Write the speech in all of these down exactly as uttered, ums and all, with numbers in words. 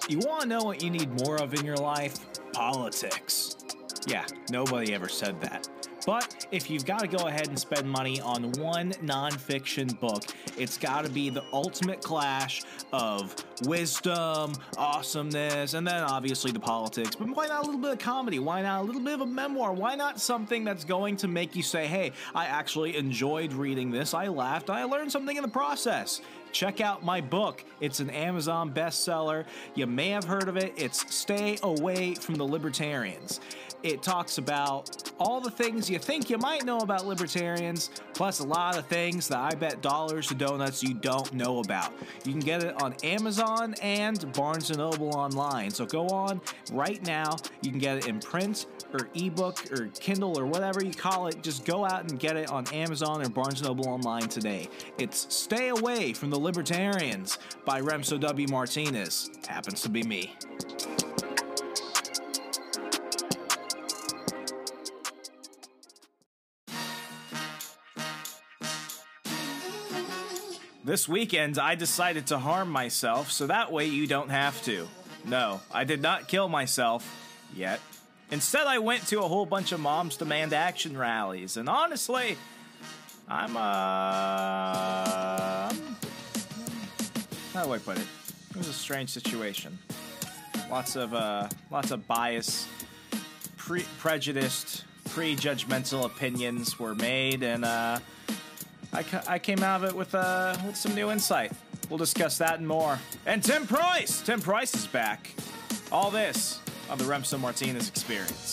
You want to know what you need more of in your life? Politics. Yeah, nobody ever said that. But if you've got to go ahead and spend money on one nonfiction book, it's got to be the ultimate clash of wisdom, awesomeness, and then obviously the politics. But why not a little bit of comedy? Why not a little bit of a memoir? Why not something that's going to make you say, hey, I actually enjoyed reading this. I laughed. I learned something in the process. Check out my book. It's an Amazon bestseller. You may have heard of it. It's Stay Away from the Libertarians. It talks about all the things you think you might know about libertarians, plus a lot of things that I bet dollars to donuts you don't know about. You can get it on Amazon and Barnes and Noble online. So go on right now. You can get it in print or ebook or Kindle or whatever you call it. Just go out and get it on Amazon or Barnes and Noble online today. It's Stay Away from the Libertarians by Remso W. Martinez. Happens to be me. This weekend, I decided to harm myself, so that way you don't have to. No, I did not kill myself. Yet. Instead, I went to a whole bunch of Moms Demand Action rallies, and honestly, I'm, uh... how do I put it? It was a strange situation. Lots of, uh, lots of bias, pre- prejudiced, prejudgmental opinions were made, and, uh... I, ca- I came out of it with uh, with some new insight. We'll discuss that and more. And Tim Price! Tim Price is back. All this on the Remso Martinez Experience.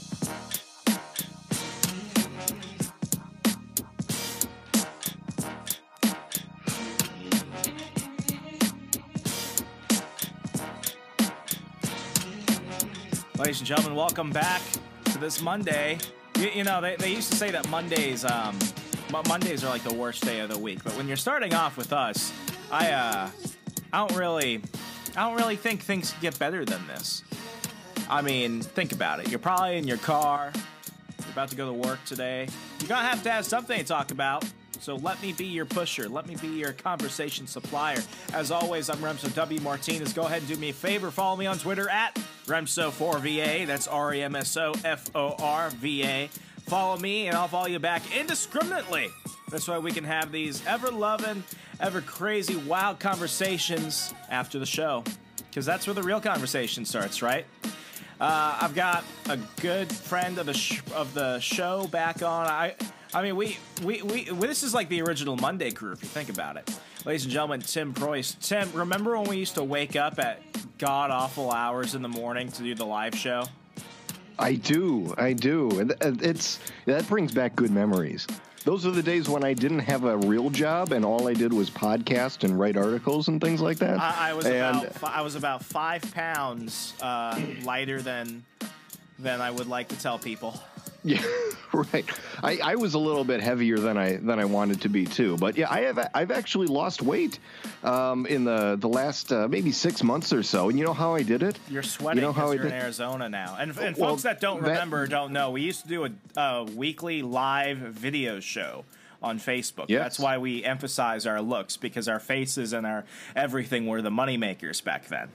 Ladies and gentlemen, welcome back to this Monday. You, you know, they, they used to say that Mondays... Um, Mondays are like the worst day of the week, but when you're starting off with us, I uh, I don't really, I don't really think things get better than this. I mean, think about it. You're probably in your car. You're about to go to work today. You're gonna have to have something to talk about. So let me be your pusher. Let me be your conversation supplier. As always, I'm Remso W. Martinez. Go ahead and do me a favor. Follow me on Twitter at Remso four V A. That's R E M S O F O R V A. Follow me, and I'll follow you back indiscriminately. That's why we can have these ever-loving, ever-crazy, wild conversations after the show. Because that's where the real conversation starts, right? Uh, I've got a good friend of the sh- of the show back on. I I mean, we, we, we, this is like the original Monday crew, if you think about it. Ladies and gentlemen, Tim Price. Tim, remember when we used to wake up at god-awful hours in the morning to do the live show? I do, I do. And it's that brings back good memories. Those are the days when I didn't have a real job and all I did was podcast and write articles and things like that. I, I was and, about I was about five pounds uh, lighter than than I would like to tell people. Yeah, right. I, I was a little bit heavier than I than I wanted to be too, but yeah, I have I've actually lost weight um, in the the last uh, maybe six months or so. And you know how I did it? You're sweating because you know you're in Arizona now. And, and well, folks that don't remember that, don't know. We used to do a, a weekly live video show on Facebook. Yes. That's why we emphasize our looks, because our faces and our everything were the moneymakers back then.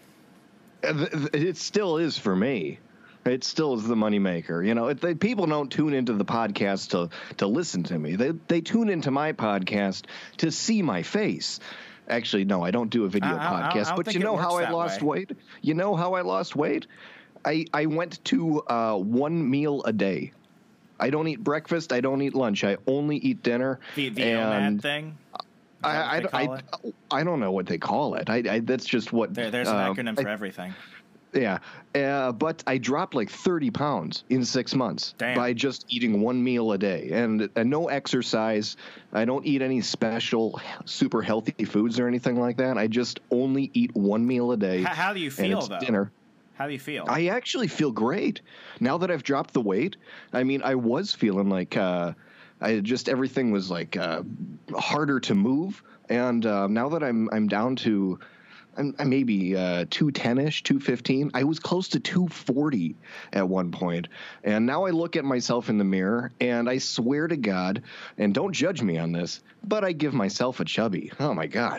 It still is for me. It still is the moneymaker. You know, it, they, people don't tune into the podcast to, to listen to me. They they tune into my podcast to see my face. Actually, no, I don't do a video I, podcast. I, I but you know how I lost way. weight? You know how I lost weight? I, I went to uh, one meal a day. I don't eat breakfast. I don't eat lunch. I only eat dinner. The, the and thing? I, I, I, I, I don't know what they call it. I, I That's just what... There, there's an uh, acronym for I, everything. Yeah, uh, but I dropped like thirty pounds in six months Damn. by just eating one meal a day and, and no exercise. I don't eat any special super healthy foods or anything like that. I just only eat one meal a day. How, how do you feel, and it's though? Dinner. How do you feel? I actually feel great. Now that I've dropped the weight, I mean, I was feeling like uh, I just everything was like uh, harder to move. And uh, now that I'm I'm down to... I'm maybe uh, two ten-ish, two fifteen. I was close to two forty at one point. And now I look at myself in the mirror, and I swear to God, and don't judge me on this, but I give myself a chubby. Oh, my God.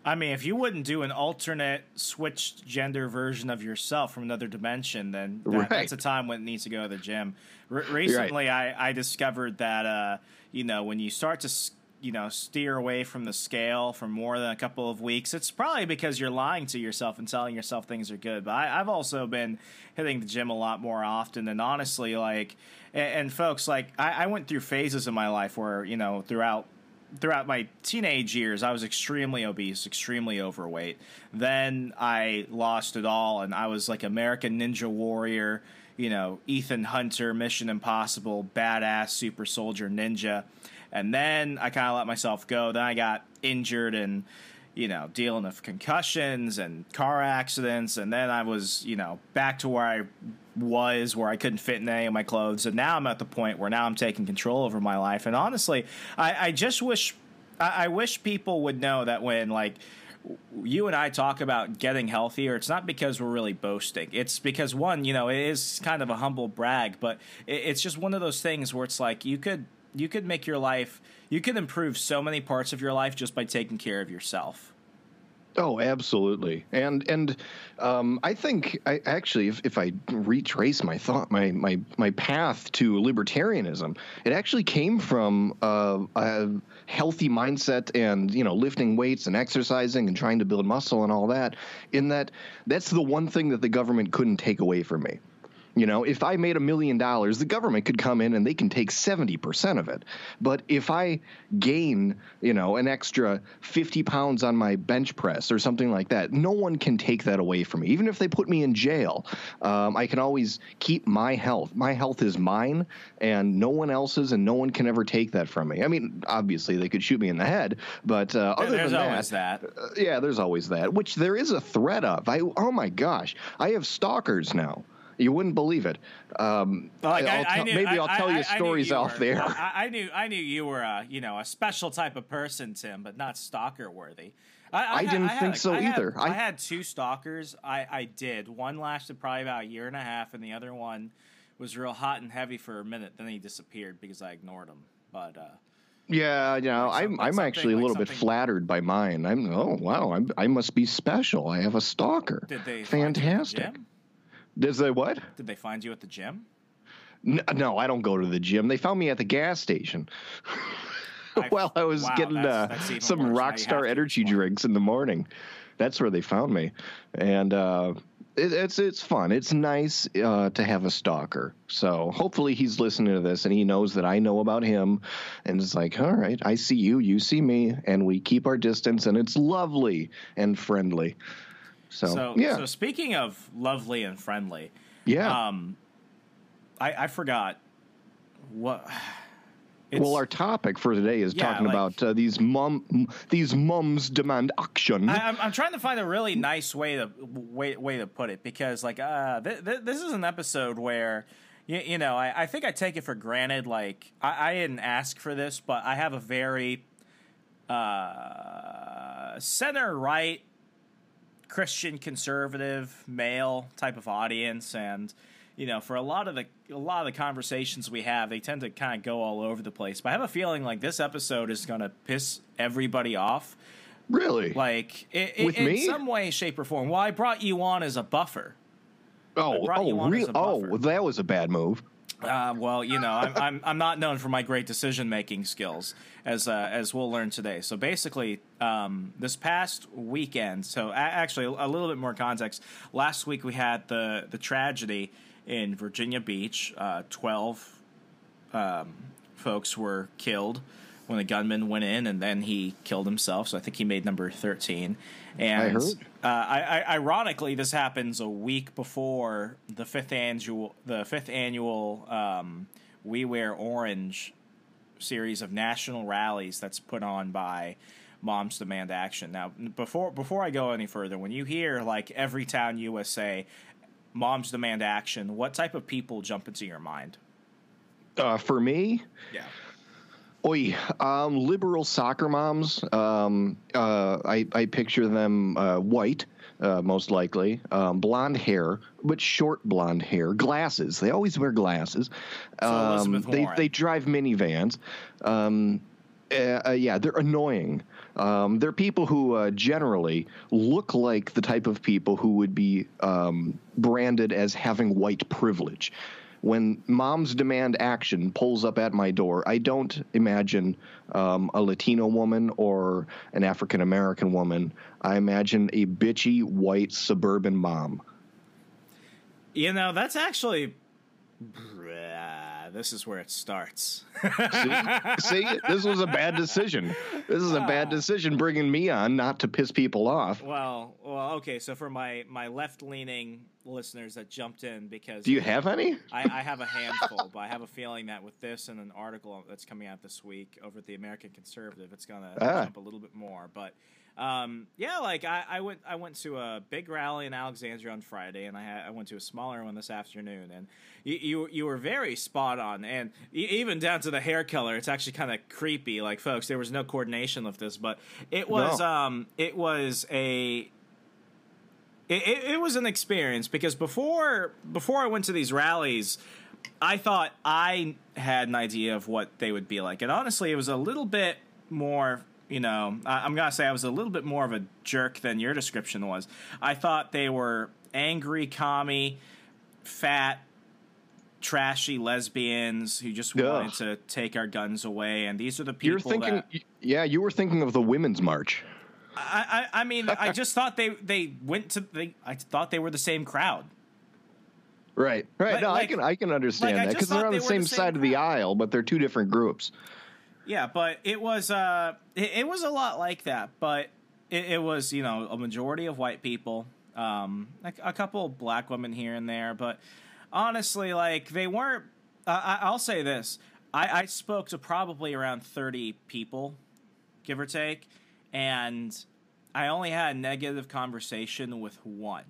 I mean, if you wouldn't do an alternate switched gender version of yourself from another dimension, then that, right. that's a time when it needs to go to the gym. R- recently, right. I, I discovered that, uh, you know, when you start to, you know, steer away from the scale for more than a couple of weeks, it's probably because you're lying to yourself and telling yourself things are good. But I, I've also been hitting the gym a lot more often. And honestly, like, and, and folks, like, I, I went through phases in my life where, you know, throughout Throughout my teenage years, I was extremely obese, extremely overweight. Then I lost it all, and I was like American Ninja Warrior, you know, Ethan Hunter, Mission Impossible, badass super soldier ninja. And then I kind of let myself go. Then I got injured and, you know, dealing with concussions and car accidents. And then I was, you know, back to where I was, where I couldn't fit in any of my clothes. And now I'm at the point where now I'm taking control over my life. And honestly, I, I just wish, I, I wish people would know that when, like, you and I talk about getting healthier, it's not because we're really boasting. It's because, one, you know, it is kind of a humble brag, but it, it's just one of those things where it's like you could, you could make your life, you could improve so many parts of your life just by taking care of yourself. Oh, absolutely. And and um, I think I actually, if, if I retrace my thought, my, my, my path to libertarianism, it actually came from uh, a healthy mindset and, you know, lifting weights and exercising and trying to build muscle and all that, in that that's the one thing that the government couldn't take away from me. You know, if I made a million dollars, the government could come in and they can take seventy percent of it. But if I gain, you know, an extra fifty pounds on my bench press or something like that, no one can take that away from me. Even if they put me in jail, um, I can always keep my health. My health is mine and no one else's, and no one can ever take that from me. I mean, obviously they could shoot me in the head, but uh, other there's than that, always that. Uh, yeah, there's always that, which there is a threat of. I, oh my gosh, I have stalkers now. You wouldn't believe it. Um, like I'll I, I t- knew, maybe I, I'll tell I, you stories you out were, there. I, I knew, I knew you were, a, you know, a special type of person, Tim, but not stalker worthy. I, I, I had, didn't I think had, so I either. Had, I, I had two stalkers. I, I did. One lasted probably about a year and a half, and the other one was real hot and heavy for a minute. Then he disappeared because I ignored him. But uh, yeah, you know, like I'm I'm actually a like little bit flattered by mine. I'm oh wow, I'm, I must be special. I have a stalker. Did they fantastic? Find you at the gym? Does they what? Did they find you at the gym? No, no, I don't go to the gym. They found me at the gas station. While I was wow, getting that's, uh, that's some Rockstar energy drinks in the morning. That's where they found me, and uh, it, it's it's fun. It's nice uh, to have a stalker. So hopefully he's listening to this and he knows that I know about him, and it's like, all right, I see you, you see me, and we keep our distance, and it's lovely and friendly. So, so yeah. So speaking of lovely and friendly, yeah. Um, I, I forgot what. It's, well, our topic for today is yeah, talking like, about uh, these mom, these mums demand action. I, I'm, I'm trying to find a really nice way to way way to put it, because like uh, th- th- this is an episode where you, you know I, I think I take it for granted. Like I, I didn't ask for this, but I have a very uh, center right Christian conservative male type of audience, and you know, for a lot of the a lot of the conversations we have, they tend to kind of go all over the place. But I have a feeling like this episode is going to piss everybody off. Really? Like it, with in me? some way, shape, or form. Well, I brought you on as a buffer. Oh, oh, real? Oh, that was a bad move. Uh, well, you know, I'm, I'm I'm not known for my great decision making skills, as uh, as we'll learn today. So basically, um, this past weekend. So a- actually, a little bit more context. Last week we had the the tragedy in Virginia Beach. Uh, Twelve um, folks were killed when a gunman went in, and then he killed himself. So I think he made number thirteen. And I heard. Uh, I, I, ironically, this happens a week before the fifth annual the fifth annual um, We Wear Orange series of national rallies that's put on by Moms Demand Action. Now, before before I go any further, when you hear like Everytown U S A, Moms Demand Action, what type of people jump into your mind? Uh, for me, yeah. Oi, um, liberal soccer moms. Um, uh, I, I picture them uh, white, uh, most likely, um, blonde hair, but short blonde hair, glasses. They always wear glasses. So um, Elizabeth they Warren. they drive minivans. Um, Uh, uh, yeah, they're annoying. Um, they're people who uh, generally look like the type of people who would be um, branded as having white privilege. When Moms Demand Action pulls up at my door, I don't imagine um, a Latino woman or an African American woman. I imagine a bitchy white suburban mom. You know, that's actually. This is where it starts. see, see, this was a bad decision. This is a bad decision bringing me on, not to piss people off. Well, well, okay. So for my, my left-leaning listeners that jumped in, because do you have any? I, I have a handful, but I have a feeling that with this and an article that's coming out this week over at the American Conservative, it's gonna ah. jump a little bit more. But um, yeah, like I, I went I went to a big rally in Alexandria on Friday, and I had, I went to a smaller one this afternoon, and you you, you were very spot on, and even down to the hair color. It's actually kind of creepy. Like, folks, there was no coordination with this, but it was no. um it was a. It, it, it was an experience, because before before I went to these rallies, I thought I had an idea of what they would be like. And honestly, it was a little bit more, you know, I, I'm going to say I was a little bit more of a jerk than your description was. I thought they were angry, commie, fat, trashy lesbians who just Ugh. wanted to take our guns away. And these are the people You're thinking, that... Yeah, you were thinking of the Women's March. I, I, I mean, I just thought they, they went to they. I thought they were the same crowd. Right, right. Like, no, like, I can I can understand like that, because they're on they the same, the same side crowd. of the aisle, but they're two different groups. Yeah, but it was uh, it, it was a lot like that. But it, it was, you know, a majority of white people, um, like a couple of black women here and there. But honestly, like, they weren't. Uh, I, I'll say this: I, I spoke to probably around thirty people, give or take, and I only had a negative conversation with one.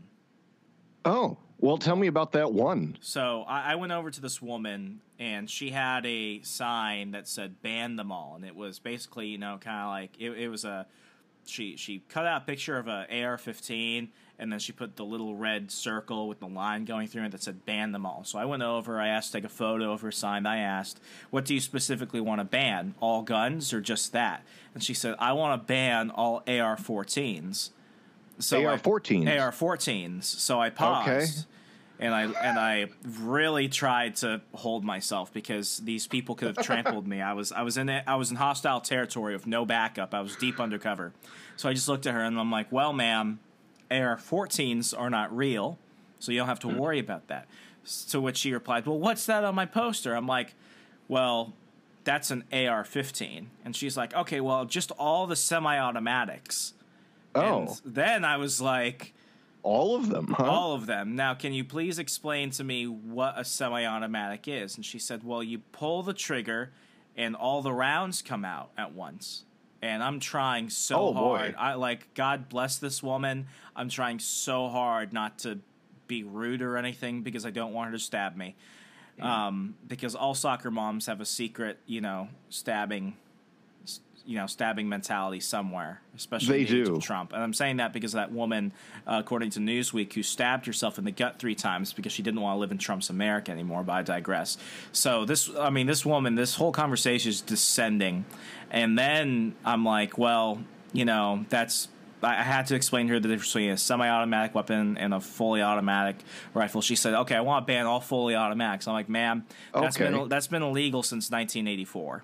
Oh, well, tell me about that one. So I, I went over to this woman, and she had a sign that said "ban them all," and it was basically, you know, kind of like it, it was a. She she cut out a picture of a A R fifteen, and then she put the little red circle with the line going through it that said "ban them all." So I went over, I asked to take a photo of her sign. I asked, "What do you specifically want to ban? All guns or just that?" And she said, "I want to ban all A R fourteens." So A R fourteens? A R fourteens. So I paused. Okay. And I and I really tried to hold myself, because these people could have trampled me. I was I was in it, I was in hostile territory with no backup. I was deep undercover. So I just looked at her and I'm like, "Well, ma'am, A R fourteens are not real, so you don't have to worry about that." To which she replied, "Well, what's that on my poster?" I'm like, "Well, that's an A R fifteen." And she's like, "Okay, well, just all the semi-automatics." Oh. And then I was like, all of them, huh? All of them. Now, can you please explain to me what a semi-automatic is? And she said, "Well, you pull the trigger and all the rounds come out at once." And I'm trying so oh, hard. Boy. I like, God bless this woman. I'm trying so hard not to be rude or anything, because I don't want her to stab me. Yeah. Um, because all soccer moms have a secret, you know, stabbing you know, stabbing mentality somewhere, especially they do. Trump. And I'm saying that because of that woman, uh, according to Newsweek, who stabbed herself in the gut three times because she didn't want to live in Trump's America anymore, but I digress. So this, I mean, this woman, this whole conversation is descending. And then I'm like, well, you know, that's, I had to explain to her the difference between a semi-automatic weapon and a fully automatic rifle. She said, "Okay, I want to ban all fully automatics." I'm like, "Ma'am, that's okay. been that's been illegal since nineteen eighty-four.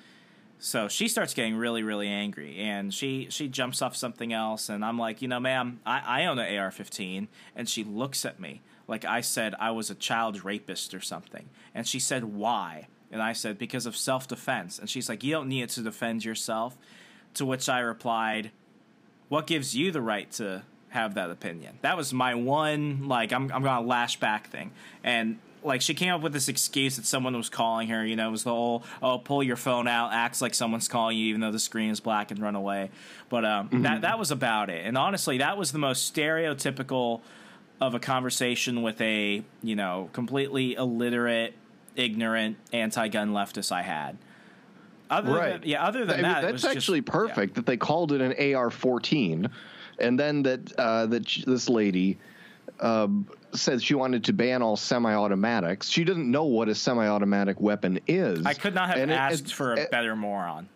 So she starts getting really, really angry, and she, she jumps off something else, and I'm like, "You know, ma'am, I, I own an A R fifteen, and she looks at me like I said I was a child rapist or something. And she said, "Why?" And I said, "Because of self-defense." And she's like, "You don't need it to defend yourself." To which I replied, "What gives you the right to have that opinion?" That was my one, like, I'm, I'm going to lash back thing. And like, she came up with this excuse that someone was calling her. You know, it was the whole, "Oh, pull your phone out, acts like someone's calling you even though the screen is black, and run away." But um, mm-hmm. that that was about it. And honestly, that was the most stereotypical of a conversation with a, you know, completely illiterate, ignorant, anti-gun leftist I had. Other right. Than, yeah, other than I mean, that, that's it was actually just, perfect yeah. that they called it an A R fourteen, and then that uh, that this lady uh, said she wanted to ban all semi-automatics. She doesn't know what a semi-automatic weapon is. I could not have and asked it, it, for a it, better moron.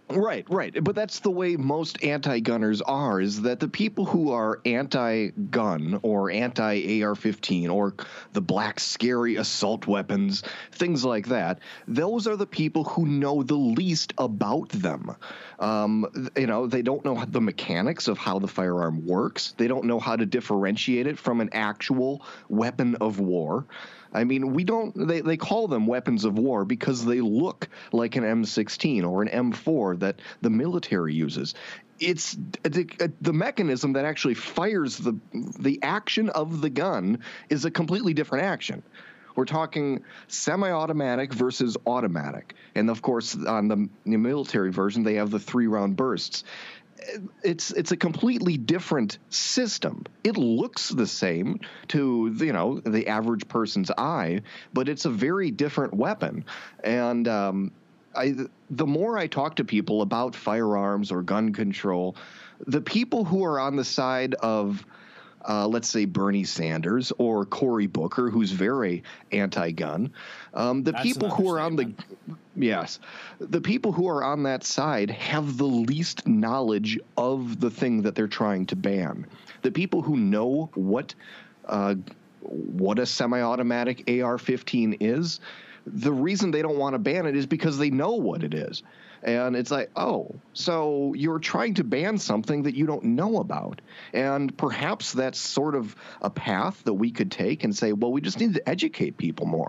Right, right. But that's the way most anti-gunners are, is that the people who are anti-gun or anti-A R fifteen or the black scary assault weapons, things like that, those are the people who know the least about them. Um, you know, they don't know the mechanics of how the firearm works. They don't know how to differentiate it from an actual weapon of war. I mean, we don't, they, they call them weapons of war because they look like an M sixteen or an M four that the military uses. It's the, the mechanism that actually fires the, the action of the gun is a completely different action. We're talking semi-automatic versus automatic. And of course, on the, the military version, they have the three round bursts. It's it's a completely different system. It looks the same to, you know, the average person's eye, but it's a very different weapon. And um, I, the more I talk to people about firearms or gun control, the people who are on the side of, Uh, let's say Bernie Sanders or Cory Booker, who's very anti-gun. Um, the That's people who are on the, yes, the people who are on that side have the least knowledge of the thing that they're trying to ban. The people who know what, uh, what a semi-automatic A R fifteen is, the reason they don't want to ban it is because they know what it is. And it's like, oh, so you're trying to ban something that you don't know about. And perhaps that's sort of a path that we could take and say, well, we just need to educate people more.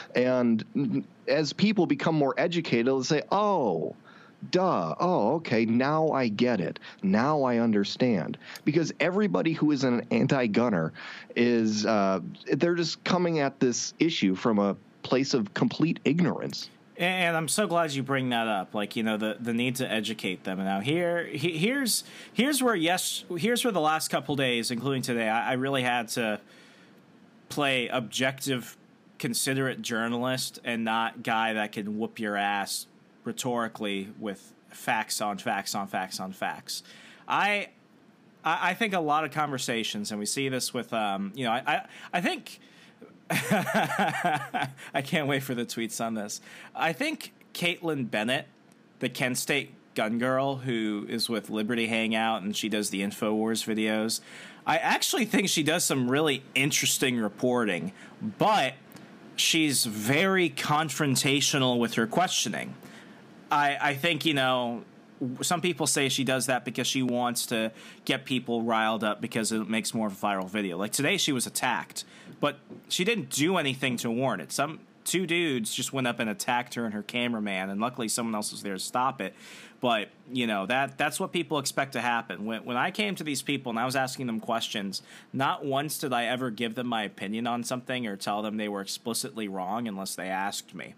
And as people become more educated, they'll say, oh, duh, oh, okay, now I get it. Now I understand. Because everybody who is an anti-gunner is, uh, they're just coming at this issue from a place of complete ignorance. And I'm so glad you bring that up. Like, you know, the, the need to educate them. And now here, he, here's here's where yes, here's where the last couple days, including today, I, I really had to play objective, considerate journalist and not guy that can whoop your ass rhetorically with facts on facts on facts on facts. I I, I think a lot of conversations, and we see this with, um, you know, I I, I think. I can't wait for the tweets on this. I think Caitlin Bennett, the Kent State gun girl who is with Liberty Hangout and she does the InfoWars videos, I actually think she does some really interesting reporting, but she's very confrontational with her questioning. I, I think, you know, some people say she does that because she wants to get people riled up because it makes more of a viral video. Like today she was attacked, but she didn't do anything to warrant it. Some two dudes just went up and attacked her and her cameraman, and luckily someone else was there to stop it. But, you know, that that's what people expect to happen. When, when I came to these people and I was asking them questions, not once did I ever give them my opinion on something or tell them they were explicitly wrong unless they asked me.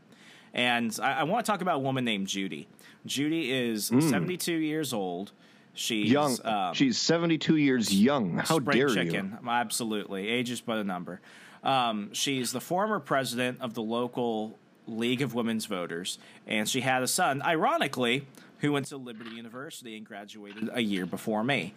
And I, I want to talk about a woman named Judy. Judy is mm. seventy-two years old. She's young. Um, She's seventy-two years young. How dare chicken. you? Absolutely. Age is but a number. Um, she's the former president of the local League of Women's Voters, and she had a son, ironically, who went to Liberty University and graduated a year before me.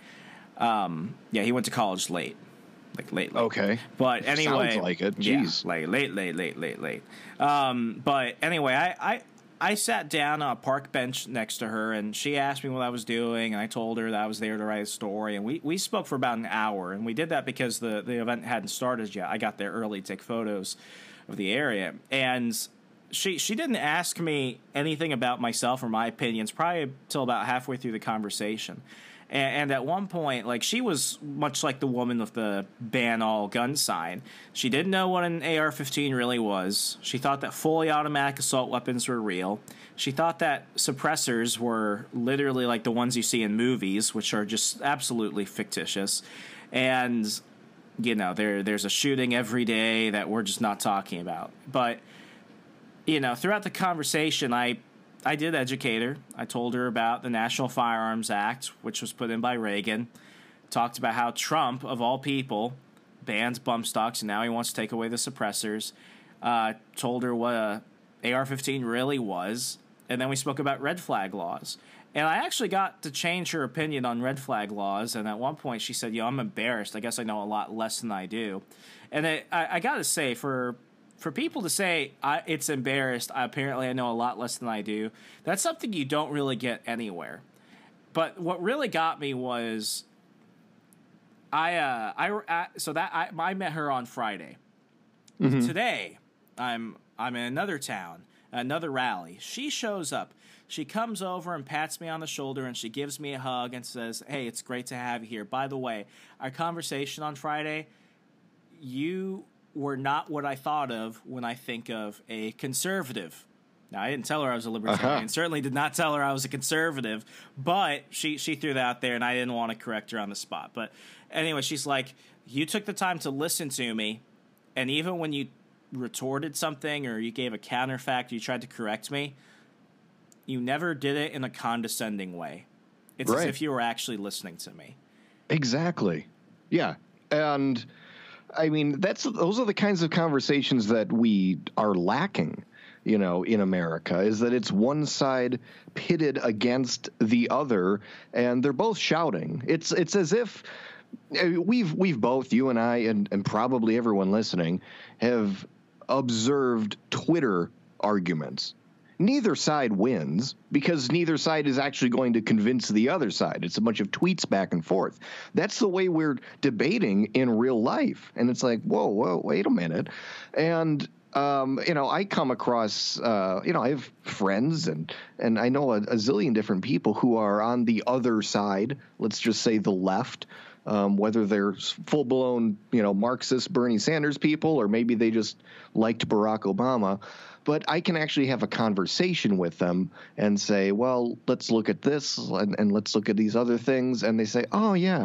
Um, yeah, he went to college late. Like late, late. Okay. But anyway. Sounds like it. Jeez. Yeah, late, late, late, late, late, late. Um, but anyway, I, I, I sat down on a park bench next to her, and she asked me what I was doing, and I told her that I was there to write a story, and we, we spoke for about an hour, and we did that because the, the event hadn't started yet. I got there early to take photos of the area, and she she didn't ask me anything about myself or my opinions probably until about halfway through the conversation. And at one point, like, she was much like the woman with the ban all gun sign. She didn't know what an A R fifteen really was. She thought that fully automatic assault weapons were real. She thought that suppressors were literally like the ones you see in movies, which are just absolutely fictitious. And, you know, there there's a shooting every day that we're just not talking about. But, you know, throughout the conversation, I... I did educate her. I told her about the National Firearms Act, which was put in by Reagan. Talked about how Trump, of all people, banned bump stocks, and now he wants to take away the suppressors. Uh, told her what a A R fifteen really was. And then we spoke about red flag laws. And I actually got to change her opinion on red flag laws. And at one point she said, yo, I'm embarrassed. I guess I know a lot less than I do. And it, I, I got to say, for... for people to say I, it's embarrassed, I, apparently I know a lot less than I do, that's something you don't really get anywhere. But what really got me was I uh I, I so that I, I met her on Friday. Mm-hmm. Today I'm I'm in another town, another rally. She shows up. She comes over and pats me on the shoulder, and she gives me a hug and says, "Hey, it's great to have you here. By the way, our conversation on Friday, you were not what I thought of when I think of a conservative." Now, I didn't tell her I was a libertarian. Uh-huh. Certainly did not tell her I was a conservative, but she, she threw that out there, and I didn't want to correct her on the spot. But anyway, she's like, "You took the time to listen to me, and even when you retorted something or you gave a counterfact, you tried to correct me, you never did it in a condescending way. It's right. As if you were actually listening to me." Exactly. Yeah. And I mean, that's those are the kinds of conversations that we are lacking, you know, in America, is that it's one side pitted against the other, and they're both shouting. It's it's as if we've we've both, you and I, and, and probably everyone listening, have observed Twitter arguments. Neither side wins because neither side is actually going to convince the other side. It's a bunch of tweets back and forth. That's the way we're debating in real life. And it's like, whoa, whoa, wait a minute. And, um, you know, I come across, uh, you know, I have friends and, and I know a, a zillion different people who are on the other side, let's just say the left. Um, whether they're full-blown, you know, Marxist Bernie Sanders people, or maybe they just liked Barack Obama. But I can actually have a conversation with them and say, well, let's look at this and, and let's look at these other things. And they say, oh, yeah.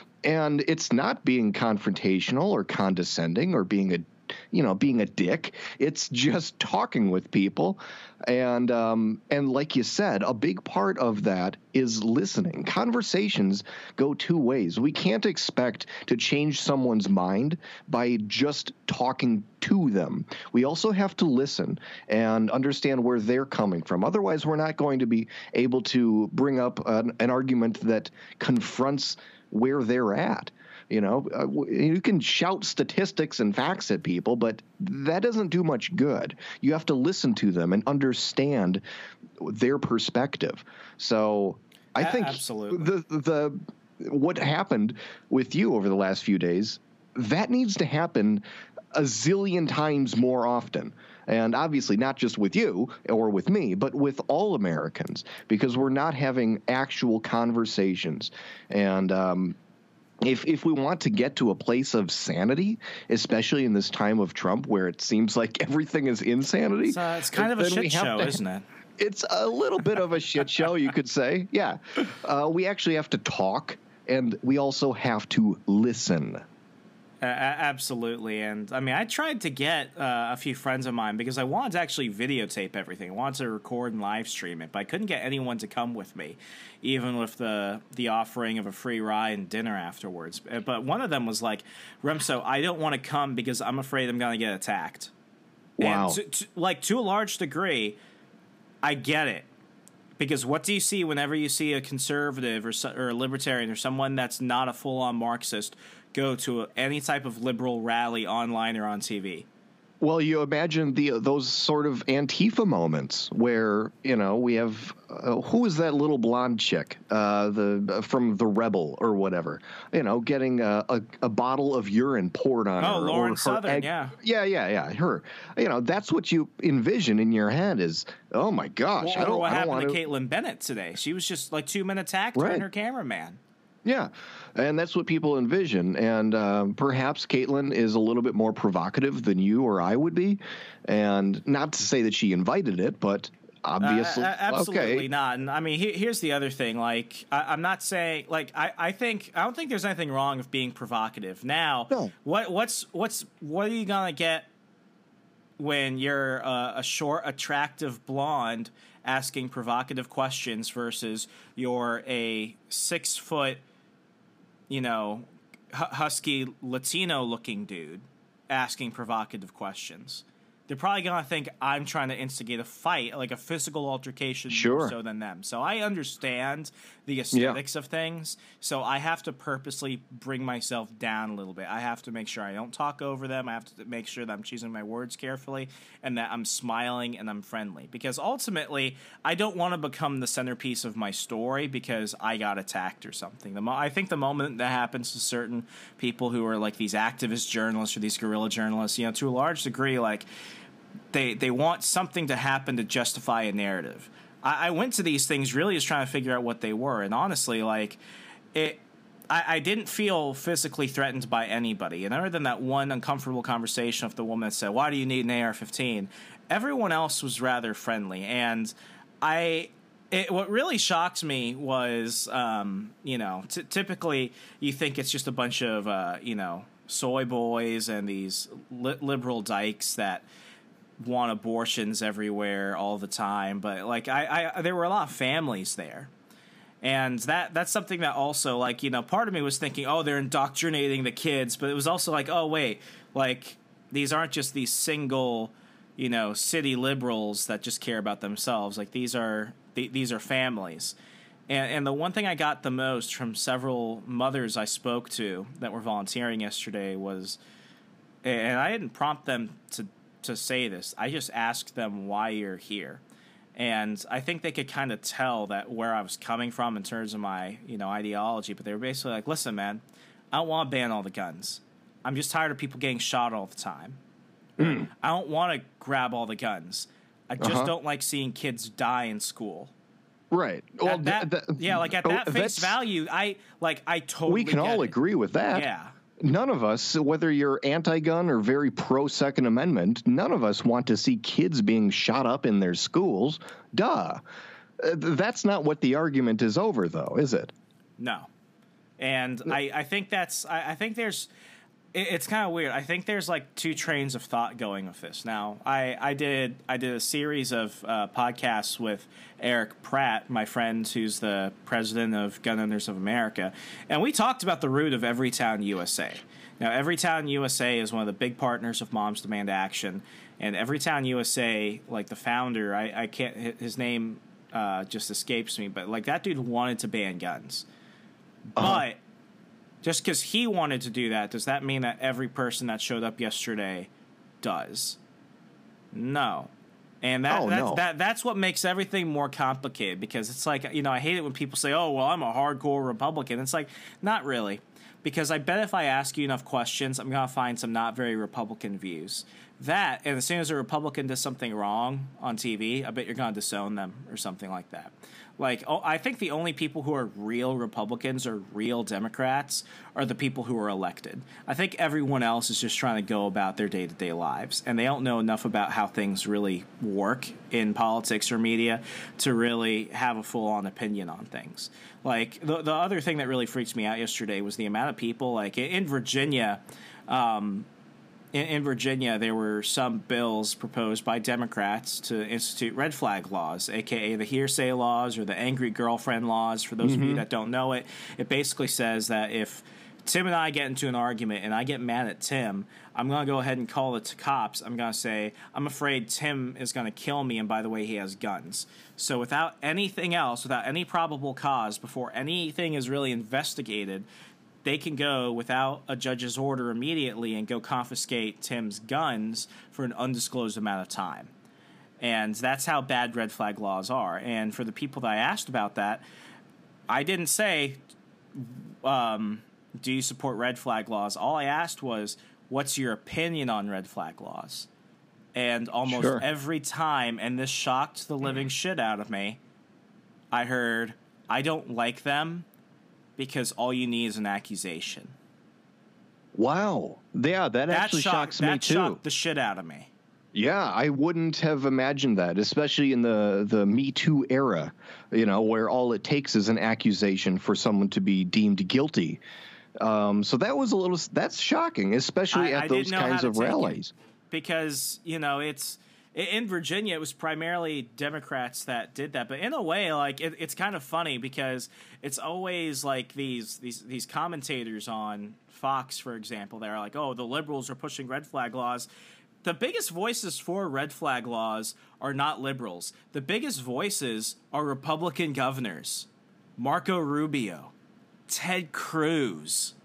And it's not being confrontational or condescending or being a you know, being a dick. It's just talking with people. And, um, and like you said, a big part of that is listening. Conversations go two ways. We can't expect to change someone's mind by just talking to them. We also have to listen and understand where they're coming from. Otherwise, we're not going to be able to bring up an, an argument that confronts where they're at. You know, uh, you can shout statistics and facts at people, but that doesn't do much good. You have to listen to them and understand their perspective. So I think Absolutely. the the what happened with you over the last few days, that needs to happen a zillion times more often. And obviously not just with you or with me, but with all Americans, because we're not having actual conversations. And, um, If if we want to get to a place of sanity, especially in this time of Trump where it seems like everything is insanity. It's, uh, it's kind of a shit show, to, isn't it? It's a little bit of a shit show, you could say. Yeah. Uh, we actually have to talk, and we also have to listen. Uh, absolutely. And I mean, I tried to get uh, a few friends of mine because I wanted to actually videotape everything. I wanted to record and live stream it, but I couldn't get anyone to come with me, even with the the offering of a free ride and dinner afterwards. But one of them was like, Remso, I don't want to come because I'm afraid I'm going to get attacked. Wow. And to, to, like, to a large degree, I get it. Because what do you see whenever you see a conservative or, or a libertarian or someone that's not a full-on Marxist go to a, any type of liberal rally online or on T V? Well, you imagine the those sort of Antifa moments where, you know, we have uh, who is that little blonde chick uh, the uh, from The Rebel or whatever, you know, getting a, a, a bottle of urine poured on oh, her. Oh, Lauren or Southern, egg. yeah. Yeah, yeah, yeah. Her. You know, that's what you envision in your head is, oh, my gosh. Well, I don't, what I don't happened want to Caitlin Bennett today? She was just like two minutes attacked right. on her cameraman. Yeah, and that's what people envision. And um, perhaps Caitlin is a little bit more provocative than you or I would be. And not to say that she invited it, but obviously. Uh, absolutely okay. not. And I mean, he, here's the other thing. Like, I, I'm not saying, like, I, I think, I don't think there's anything wrong with being provocative. Now, no. what what's, what's, what are you going to get when you're uh, a short, attractive blonde asking provocative questions versus you're a six foot, you know, husky Latino looking dude asking provocative questions? they're probably gonna think I'm trying to instigate a fight, like a physical altercation, Sure. more so than them. So I understand the aesthetics Yeah. of things. So I have to purposely bring myself down a little bit. I have to make sure I don't talk over them. I have to make sure that I'm choosing my words carefully and that I'm smiling and I'm friendly. Because ultimately, I don't want to become the centerpiece of my story because I got attacked or something. The mo- I think the moment that happens to certain people who are like these activist journalists or these guerrilla journalists, you know, to a large degree, like they they want something to happen to justify a narrative. I, I went to these things really just trying to figure out what they were, and honestly, like it. I, I didn't feel physically threatened by anybody, and other than that one uncomfortable conversation with the woman that said, "Why do you need an A R fifteen?" Everyone else was rather friendly, and I. It, what really shocked me was, um, you know, t- typically you think it's just a bunch of, uh, you know, soy boys and these li- liberal dykes that want abortions everywhere all the time. But, like, I, I there were a lot of families there. And that that's something that also, like, you know, part of me was thinking, oh, they're indoctrinating the kids. But it was also like, oh, wait, like, these aren't just these single, you know, city liberals that just care about themselves. Like, these are th- these are families. And, and the one thing I got the most from several mothers I spoke to that were volunteering yesterday was, and I didn't prompt them to, to say this, I just asked them why you're here. And I think they could kind of tell that where I was coming from in terms of my, you know, ideology. But they were basically like, listen, man, I don't want to ban all the guns. I'm just tired of people getting shot all the time. Mm. I don't want to grab all the guns. I just Uh-huh. don't like seeing kids die in school. Right. Well, At that, th- th- yeah, like at oh, that face that's- value, I like I totally we can get all it. agree with that. Yeah. None of us, whether you're anti-gun or very pro-Second Amendment, none of us want to see kids being shot up in their schools. Duh. Uh, that's not what the argument is over, though, is it? No. And I, I think that's I, I think there's it, it's kind of weird. I think there's like two trains of thought going with this. Now, I, I did I did a series of uh, podcasts with Eric Pratt, my friend who's the president of Gun Owners of America, and we talked about the root of Everytown U S A. Now, Everytown U S A is one of the big partners of Moms Demand Action, and Everytown U S A, like the founder, I, I can't his name uh, just escapes me, but like that dude wanted to ban guns. Uh-huh. But just because he wanted to do that, does that mean that every person that showed up yesterday does? No. And that, Oh, that's, no. that that's what makes everything more complicated, because it's like, you know, I hate it when people say, oh, well, I'm a hardcore Republican. It's like, not really. Because I bet if I ask you enough questions, I'm going to find some not very Republican views. That, and as soon as a Republican does something wrong on T V, I bet you're going to disown them or something like that. Like, oh, I think the only people who are real Republicans or real Democrats are the people who are elected. I think everyone else is just trying to go about their day-to-day lives, and they don't know enough about how things really work in politics or media to really have a full-on opinion on things. Like, the, the other thing that really freaks me out yesterday was the amount of people, like, in Virginia, um, In, in Virginia, there were some bills proposed by Democrats to institute red flag laws, a k a the hearsay laws or the angry girlfriend laws. For those mm-hmm. of you that don't know it, it basically says that if Tim and I get into an argument and I get mad at Tim, I'm going to go ahead and call the cops. I'm going to say, I'm afraid Tim is going to kill me, and by the way, he has guns. So without anything else, without any probable cause, before anything is really investigated, they can go without a judge's order immediately and go confiscate Tim's guns for an undisclosed amount of time. And that's how bad red flag laws are. And for the people that I asked about that, I didn't say, um, do you support red flag laws? All I asked was, what's your opinion on red flag laws? And almost Sure. every time, and this shocked the living shit out of me, I heard, I don't like them, because all you need is an accusation. Wow. Yeah, that, That actually shocked, shocks me that too. shocked the shit out of me. Yeah, I wouldn't have imagined that, especially in the, the Me Too era, you know, where all it takes is an accusation for someone to be deemed guilty. Um, so that was a little, that's shocking, especially I, at I those didn't know kinds how to of take it, rallies. because, you know, it's in Virginia, it was primarily Democrats that did that. But in a way, like, it, it's kind of funny because it's always like these these these commentators on Fox, for example, they're like, oh, the liberals are pushing red flag laws. the biggest voices for red flag laws are not liberals. The biggest voices are Republican governors. Marco Rubio, Ted Cruz.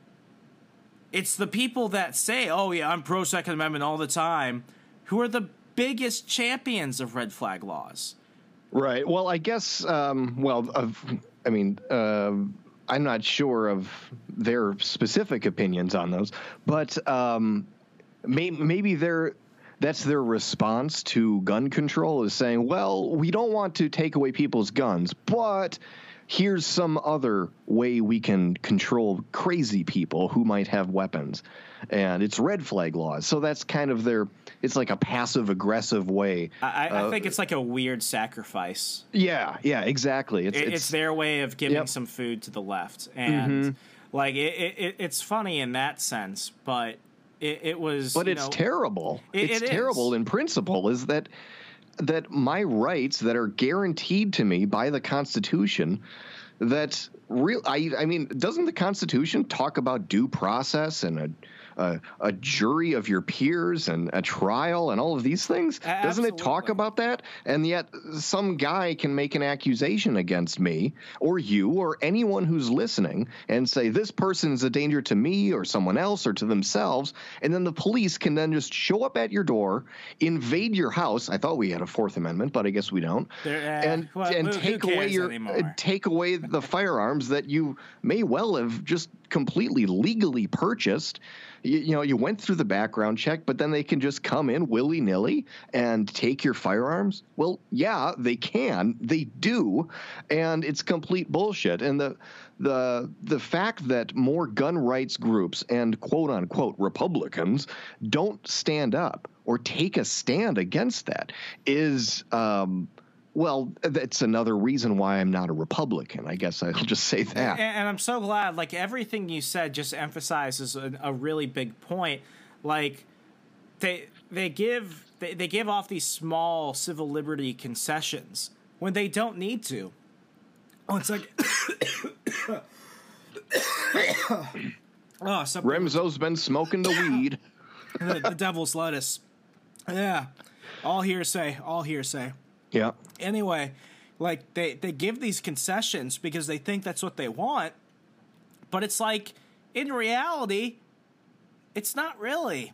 It's the people that say, oh, yeah, I'm pro-Second Amendment all the time, who are the biggest champions of red flag laws. Right. Well, I guess, um, well, of, I mean, uh, I'm not sure of their specific opinions on those, but um, may, maybe they're, that's their response to gun control is saying, well, we don't want to take away people's guns, but here's some other way we can control crazy people who might have weapons. And it's red flag laws. So that's kind of their, it's like a passive aggressive way. I, I uh, think it's like a weird sacrifice. Yeah, yeah, exactly. It's, it, it's, it's their way of giving yep. some food to the left. And mm-hmm. like, it, it, it's funny in that sense, but it, it was, but it's know, terrible. It, it's it terrible is. in principle is that, that my rights that are guaranteed to me by the Constitution, that real, I, I mean, doesn't the Constitution talk about due process and a, a, a jury of your peers and a trial and all of these things? Absolutely. Doesn't it talk about that? And yet some guy can make an accusation against me or you or anyone who's listening and say this person is a danger to me or someone else or to themselves. And then the police can then just show up at your door, invade your house. I thought we had a Fourth Amendment, but I guess we don't. There, uh, and well, and who, take who away your anymore? take away the firearms that you may well have just completely legally purchased. You, you know, you went through the background check, but then they can just come in willy-nilly and take your firearms? Well, yeah, they can. They do. And it's complete bullshit. And the the the fact that more gun rights groups and quote-unquote Republicans don't stand up or take a stand against that is um, – well, that's another reason why I'm not a Republican. I guess I'll just say that. And, and I'm so glad, like, everything you said just emphasizes a, a really big point. Like, they they give they, they give off these small civil liberty concessions when they don't need to. Oh, it's like oh, something. Remzo's been smoking the weed. the, the devil's lettuce. Yeah, all hearsay. All hearsay. Yeah. Anyway, like, they, they give these concessions because they think that's what they want, but it's like, in reality, it's not really.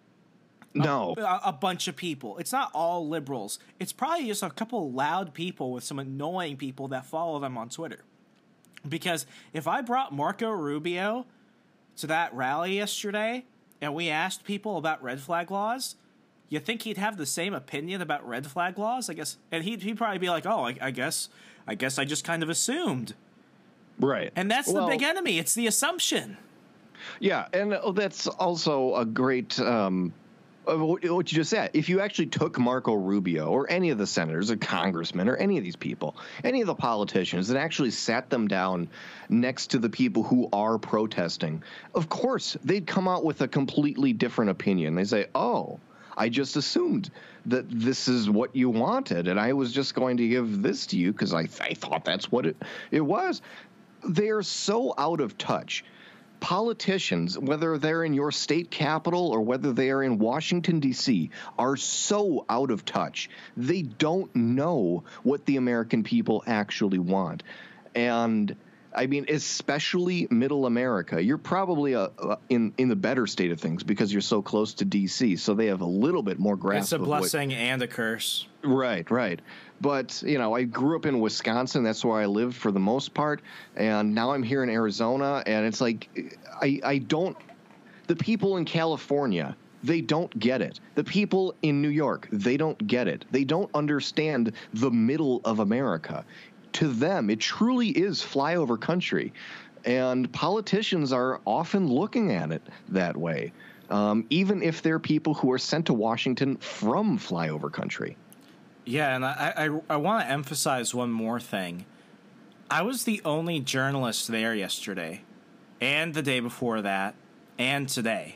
No. A, a bunch of people. It's not all liberals. It's probably just a couple loud people with some annoying people that follow them on Twitter. Because if I brought Marco Rubio to that rally yesterday and we asked people about red flag laws, you think he'd have the same opinion about red flag laws? I guess, and he'd, he'd probably be like, "Oh, I, I guess, I guess I just kind of assumed." Right, and that's well, the big enemy. It's the assumption. Yeah, and that's also a great um, what you just said. If you actually took Marco Rubio or any of the senators or congressmen or any of these people, any of the politicians, and actually sat them down next to the people who are protesting, of course they'd come out with a completely different opinion. They say, "Oh, I just assumed that this is what you wanted, and I was just going to give this to you because I, I thought that's what it, it was." They're so out of touch. Politicians, whether they're in your state capital or whether they are in Washington, D C, are so out of touch. They don't know what the American people actually want. And I mean, especially middle America. You're probably a, a, in in the better state of things because you're so close to D C, so they have a little bit more grasp. It's a of blessing what, and a curse. Right, right. But, you know, I grew up in Wisconsin. That's where I lived for the most part. And now I'm here in Arizona, and it's like I, I don't – the people in California, they don't get it. The people in New York, they don't get it. They don't understand the middle of America. To them, it truly is flyover country, and politicians are often looking at it that way, um, even if they're people who are sent to Washington from flyover country. Yeah, and I, I, I want to emphasize one more thing. I was the only journalist there yesterday, and the day before that, and today.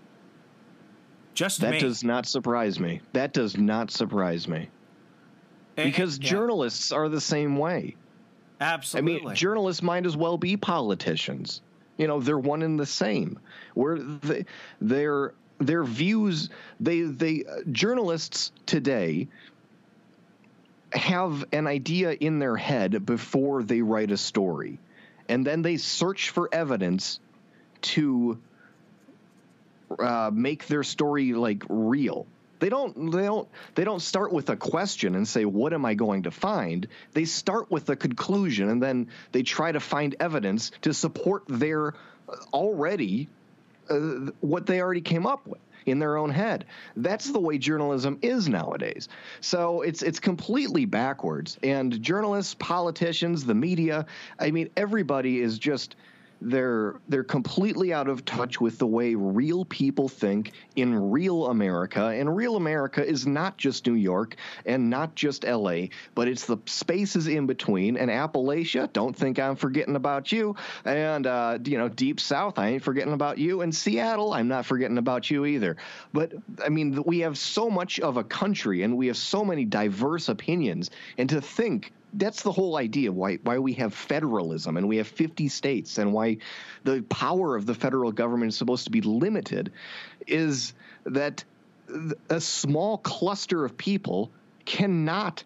Just that me. does not surprise me. That does not surprise me. Because yeah. journalists are the same way. Absolutely. I mean, journalists might as well be politicians. You know, they're one and the same. Where they, they're their views, they they uh, journalists today have an idea in their head before they write a story, and then they search for evidence to uh, make their story like real. They don't they don't they don't start with a question and say, what am I going to find? They start with a conclusion, and then they try to find evidence to support their already uh, what they already came up with in their own head. That's the way journalism is nowadays. So it's it's completely backwards. And journalists, politicians, the media, I mean, everybody is just they're they're completely out of touch with the way real people think in real America. And real America is not just New York and not just L A, but it's the spaces in between. And Appalachia, don't think I'm forgetting about you. And, uh, you know, Deep South, I ain't forgetting about you. And Seattle, I'm not forgetting about you either. But, I mean, we have so much of a country and we have so many diverse opinions. And to think that's the whole idea why why we have federalism and we have fifty states and why the power of the federal government is supposed to be limited is that a small cluster of people cannot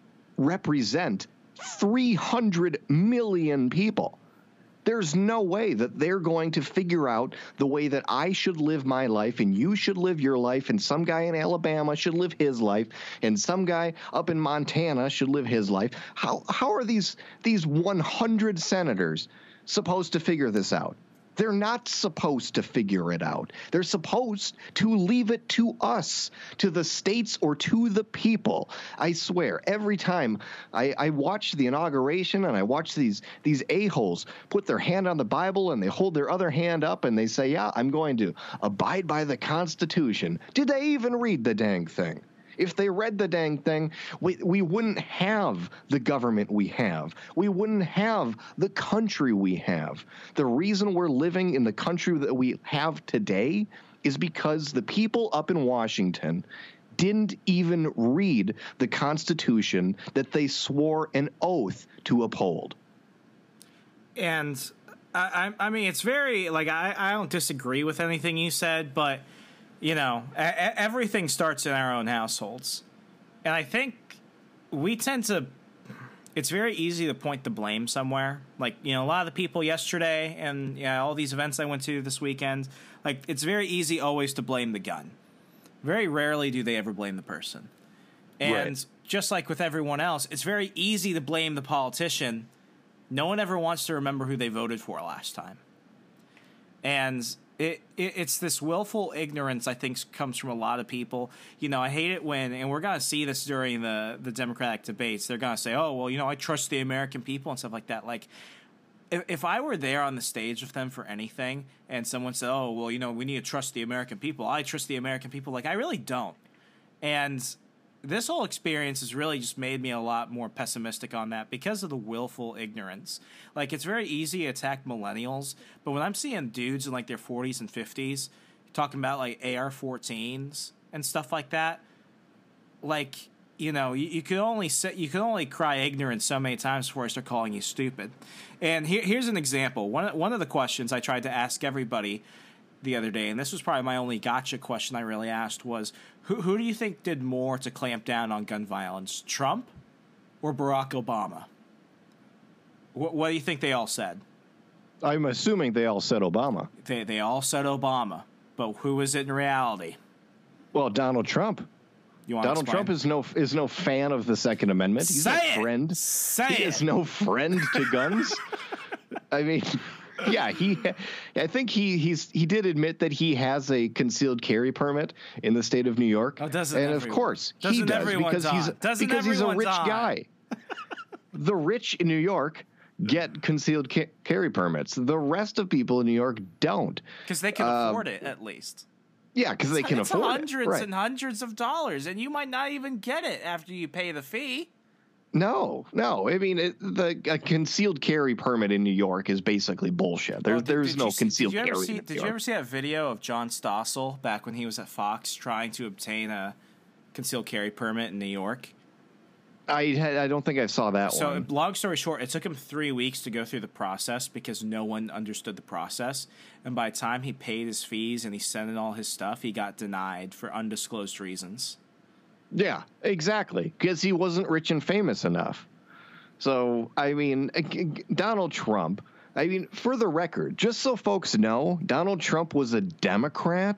represent three hundred million people. There's no way that they're going to figure out the way that I should live my life and you should live your life and some guy in Alabama should live his life and some guy up in Montana should live his life. How how are these these one hundred senators supposed to figure this out? They're not supposed to figure it out. They're supposed to leave it to us, to the states or to the people. I swear, every time I, I watch the inauguration and I watch these these a-holes put their hand on the Bible and they hold their other hand up and they say, yeah, I'm going to abide by the Constitution. Did they even read the dang thing? If they read the dang thing, we, we wouldn't have the government we have. We wouldn't have the country we have. The reason we're living in the country that we have today is because the people up in Washington didn't even read the Constitution that they swore an oath to uphold. And I, I mean, it's very, like, I, I don't disagree with anything you said, but you know, a- everything starts in our own households. And I think we tend to, it's very easy to point the blame somewhere. Like, you know, a lot of the people yesterday and yeah, all these events I went to this weekend, like, it's very easy always to blame the gun. Very rarely do they ever blame the person. And right. Just like with everyone else, it's very easy to blame the politician. No one ever wants to remember who they voted for last time. And It, it it's this willful ignorance, I think, comes from a lot of people. You know, I hate it when, and we're going to see this during the, the Democratic debates, they're going to say, oh, well, you know, I trust the American people and stuff like that. Like, if, if I were there on the stage with them for anything and someone said, oh, well, you know, we need to trust the American people, I trust the American people, like, I really don't. And this whole experience has really just made me a lot more pessimistic on that because of the willful ignorance. Like, it's very easy to attack millennials, but when I'm seeing dudes in, like, their forties and fifties talking about, like, A R fourteens and stuff like that, like, you know, you, you could only say, you could only cry ignorance so many times before I start calling you stupid. And here, here's an example. One, one of the questions I tried to ask everybody the other day, and this was probably my only gotcha question I really asked, was who who do you think did more to clamp down on gun violence, Trump or Barack Obama? What, what do you think they all said? I'm assuming they all said Obama. They they all said Obama, but who is it in reality? Well, Donald Trump. You Donald explain? Trump is no is no fan of the Second Amendment. He's Say no friend. It. Say he it. is no friend to guns. I mean, yeah, he. I think he he's he did admit that he has a concealed carry permit in the state of New York. Oh, doesn't and everyone? of course doesn't he does because on? he's doesn't because he's a rich on? guy. The rich in New York get concealed ca- carry permits. The rest of people in New York don't because they can uh, afford it at least. Yeah, because they can it's afford hundreds it. Right. and hundreds of dollars, and you might not even get it after you pay the fee. No, no. I mean, it, the a concealed carry permit in New York is basically bullshit. There's oh, did, there's did no see, concealed did you carry. Ever see, in did New you York. ever see that video of John Stossel back when he was at Fox trying to obtain a concealed carry permit in New York? I had, I don't think I saw that so, one. So, long story short, it took him three weeks to go through the process because no one understood the process. And by the time he paid his fees and he sent in all his stuff, he got denied for undisclosed reasons. Yeah, exactly. Because he wasn't rich and famous enough. So, I mean, Donald Trump, I mean, for the record, just so folks know, Donald Trump was a Democrat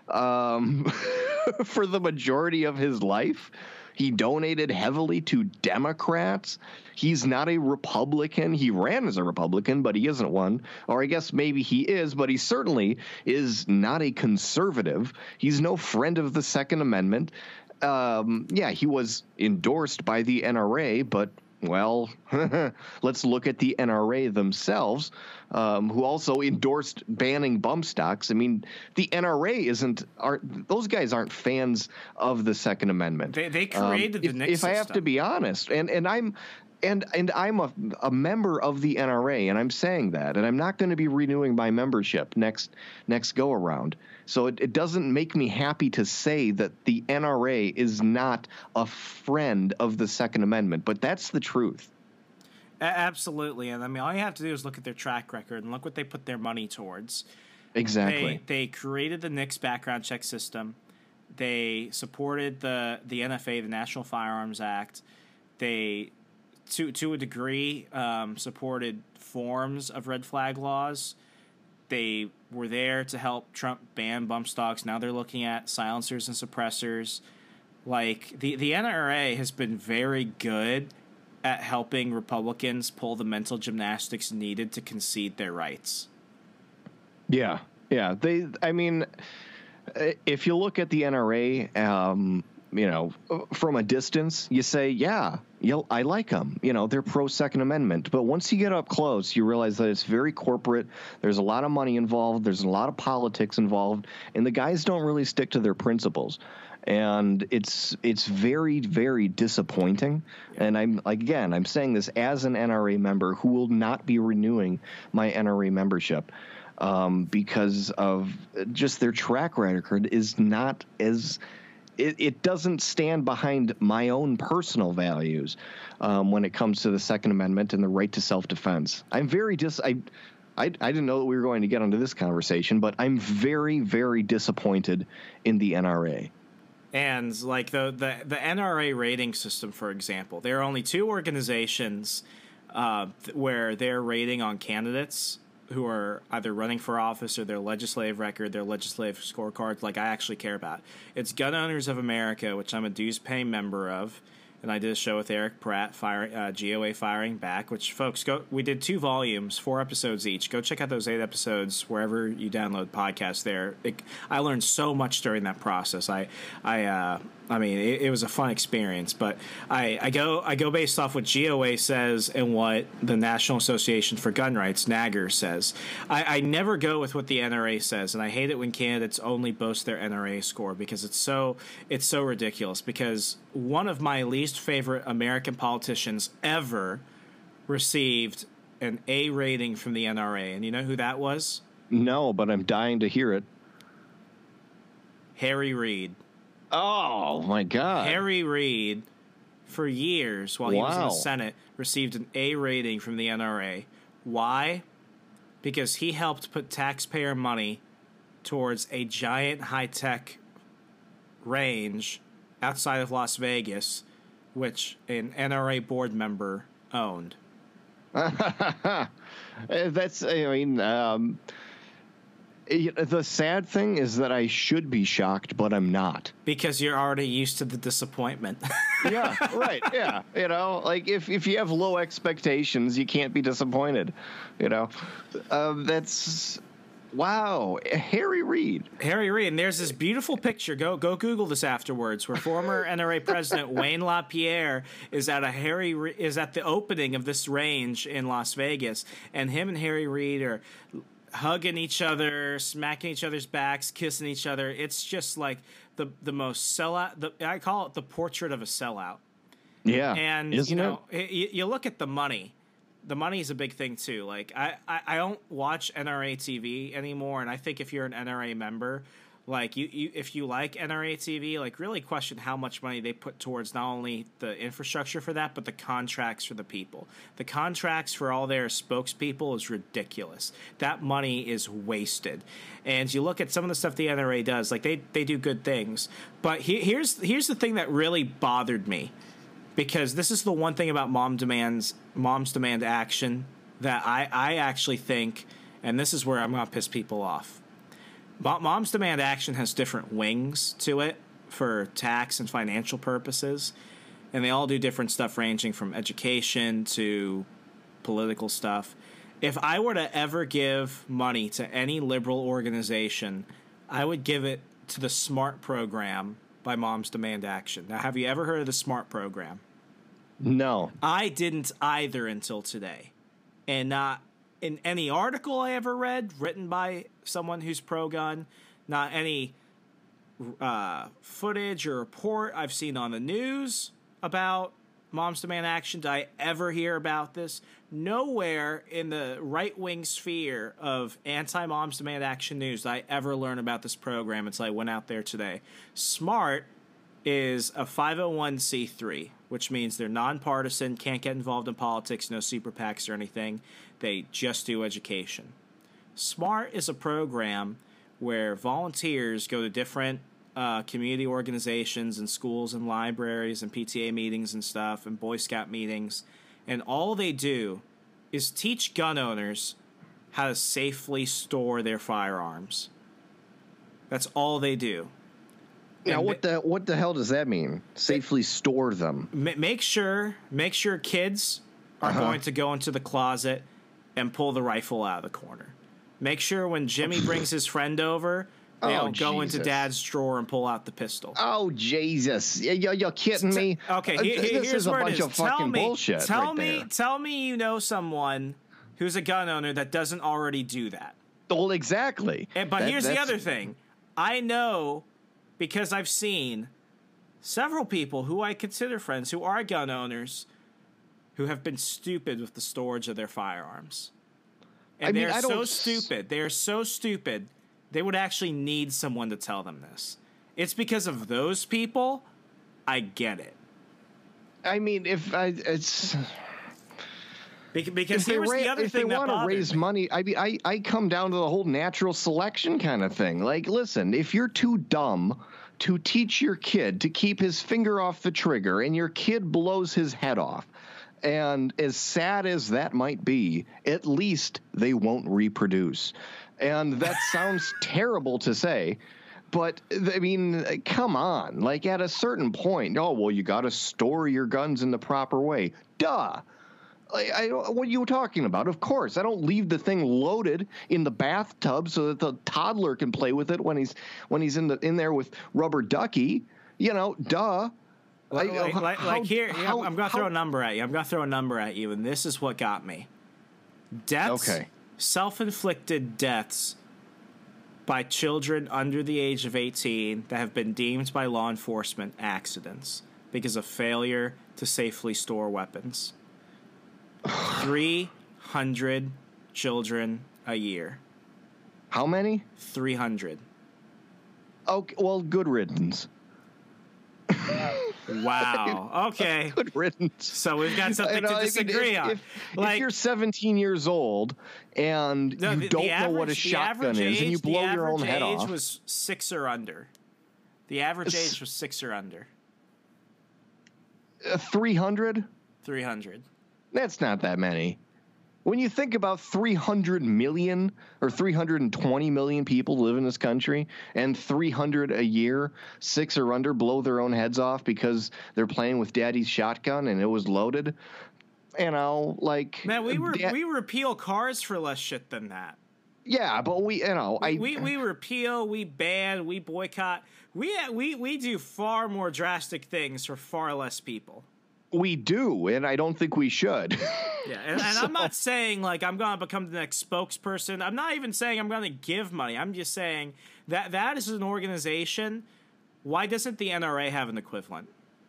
um, for the majority of his life. He donated heavily to Democrats. He's not a Republican. He ran as a Republican, but he isn't one. Or I guess maybe he is, but he certainly is not a conservative. He's no friend of the Second Amendment. Um, yeah, he was endorsed by the N R A, but well, let's look at the N R A themselves, um, who also endorsed banning bump stocks. I mean, the N R A isn't aren't those guys aren't fans of the Second Amendment. They they created um, the if, Nixon if I have system. to be honest, and and I'm. And and I'm a, a member of the N R A, and I'm saying that, and I'm not going to be renewing my membership next next go around. So it, it doesn't make me happy to say that the N R A is not a friend of the Second Amendment, but that's the truth. A- absolutely, and I mean, all you have to do is look at their track record and look what they put their money towards. Exactly. They they created the Nix background check system. They supported the the N F A, the National Firearms Act. They To to a degree, um, supported forms of red flag laws. They were there to help Trump ban bump stocks. Now they're looking at silencers and suppressors. Like the the N R A has been very good at helping Republicans pull the mental gymnastics needed to concede their rights. Yeah, yeah. They. I mean, if you look at the N R A, um, you know, from a distance, you say, yeah, you'll, I like them. You know, they're pro Second Amendment. But once you get up close, you realize that it's very corporate. There's a lot of money involved. There's a lot of politics involved. And the guys don't really stick to their principles. And it's it's very, very disappointing. Yeah. And I'm again, I'm saying this as an N R A member who will not be renewing my N R A membership. Um, because of just their track record is not as it, it doesn't stand behind my own personal values um, when it comes to the Second Amendment and the right to self-defense. I'm very dis I, I I didn't know that we were going to get into this conversation, but I'm very, very disappointed in the N R A. And like the the, the N R A rating system, for example, there are only two organizations uh, th- where they're rating on candidates who are either running for office or their legislative record, their legislative scorecards, like I actually care about. It's Gun Owners of America, which I'm a dues-paying member of, and I did a show with Eric Pratt, fire, uh, G O A Firing Back, which, folks, go. we did two volumes, four episodes each. Go check out those eight episodes wherever you download podcasts there. It, I learned so much during that process. I, I, uh, I mean, it, it was a fun experience, but I, I go I go based off what G O A says and what the National Association for Gun Rights, NAGR, says. I, I never go with what the N R A says, and I hate it when candidates only boast their N R A score because it's so it's so ridiculous. Because one of my least favorite American politicians ever received an A rating from the N R A, and you know who that was? No, but I'm dying to hear it. Harry Reid. Oh, my God. Harry Reid, for years while he wow. was in the Senate, received an A rating from the N R A. Why? Because he helped put taxpayer money towards a giant high-tech range outside of Las Vegas, which an N R A board member owned. That's, I mean... Um The sad thing is that I should be shocked, but I'm not. Because you're already used to the disappointment. Yeah, right. Yeah. You know, like if, if you have low expectations, you can't be disappointed. You know, um, that's wow. Harry Reid. Harry Reid. And there's this beautiful picture. Go go Google this afterwards, where former N R A President Wayne LaPierre is at a Harry Re- is at the opening of this range in Las Vegas, and him and Harry Reid are hugging each other, smacking each other's backs, kissing each other. It's just like the the most sellout. The, I call it the portrait of a sellout. Yeah, and isn't you know, it? You, you look at the money. The money is a big thing too. Like I, I, I don't watch N R A T V anymore, and I think if you're an N R A member, Like you, you, if you like N R A T V, like really question how much money they put towards not only the infrastructure for that, but the contracts for the people. The contracts for all their spokespeople is ridiculous. That money is wasted. And you look at some of the stuff the N R A does, like they, they do good things. But he, here's here's the thing that really bothered me, because this is the one thing about Mom Demands, Moms Demand Action that I, I actually think, and this is where I'm going to piss people off. Moms Demand Action has different wings to it for tax and financial purposes, and they all do different stuff ranging from education to political stuff. If I were to ever give money to any liberal organization, I would give it to the SMART program by Moms Demand Action. Now, have you ever heard of the SMART program? No. I didn't either until today. And not in any article I ever read written by someone who's pro-gun, not any uh, footage or report I've seen on the news about Moms Demand Action did I ever hear about this. Nowhere in the right-wing sphere of anti-Moms Demand Action news did I ever learn about this program until I went out there today. SMART is a five oh one c three, which means they're nonpartisan, can't get involved in politics, no super PACs or anything. They just do education. SMART is a program where volunteers go to different uh, community organizations and schools and libraries and P T A meetings and stuff and Boy Scout meetings, and all they do is teach gun owners how to safely store their firearms. That's all they do. Now, and what the what the hell does that mean? Safely store them. Make sure, make sure kids are uh-huh. going to go into the closet and pull the rifle out of the corner. Make sure when Jimmy brings his friend over, they'll oh, go Jesus. into Dad's drawer and pull out the pistol. Oh, Jesus! You're, you're kidding me? Okay, he, he, this here's is a where bunch it is. of fucking tell me, bullshit. Tell right me, there. tell me, you know someone who's a gun owner that doesn't already do that. Well, exactly. And, but that, here's that's... the other thing. I know, because I've seen several people who I consider friends who are gun owners who have been stupid with the storage of their firearms. And I mean, they're I so don't... stupid. They are so stupid, they would actually need someone to tell them this. It's because of those people, I get it. I mean, if I... it's... Because if here was ra- the other if thing they that want to raise me. money, I mean, I, I come down to the whole natural selection kind of thing. Like, listen, if you're too dumb to teach your kid to keep his finger off the trigger and your kid blows his head off, and as sad as that might be, at least they won't reproduce. And that sounds terrible to say, but I mean, come on. Like, at a certain point, oh, well, you got to store your guns in the proper way. Duh. I, I, what are you talking about? Of course, I don't leave the thing loaded in the bathtub so that the toddler can play with it when he's when he's in the in there with Rubber Ducky. You know, duh. Like, I, like, how, like, like here, how, I'm going to throw how, a number at you. I'm going to throw a number at you, and this is what got me. Deaths, okay. self-inflicted deaths by children under the age of eighteen that have been deemed by law enforcement accidents because of failure to safely store weapons. three hundred children a year. How many? three hundred. Okay, well, good riddance. Wow. Okay. Good riddance. So we've got something know, to disagree if, on. If, like, if you're seventeen years old and no, you the, don't the know average, what a shotgun age, is and you blow your own head off. The average off. age was six or under. The average age was six or under. Uh, three hundred? three hundred. That's not that many. When you think about three hundred million or three hundred twenty million people live in this country and three hundred a year, six or under, blow their own heads off because they're playing with daddy's shotgun and it was loaded, you know, like... Man, we were, da- we repeal cars for less shit than that. Yeah, but we, you know... I We, we repeal, we ban, we boycott. We, we, we do far more drastic things for far less people. We do, and I don't think we should. Yeah, and, and So- I'm not saying, like, I'm going to become the next spokesperson. I'm not even saying I'm going to give money. I'm just saying that that is an organization. Why doesn't the N R A have an equivalent?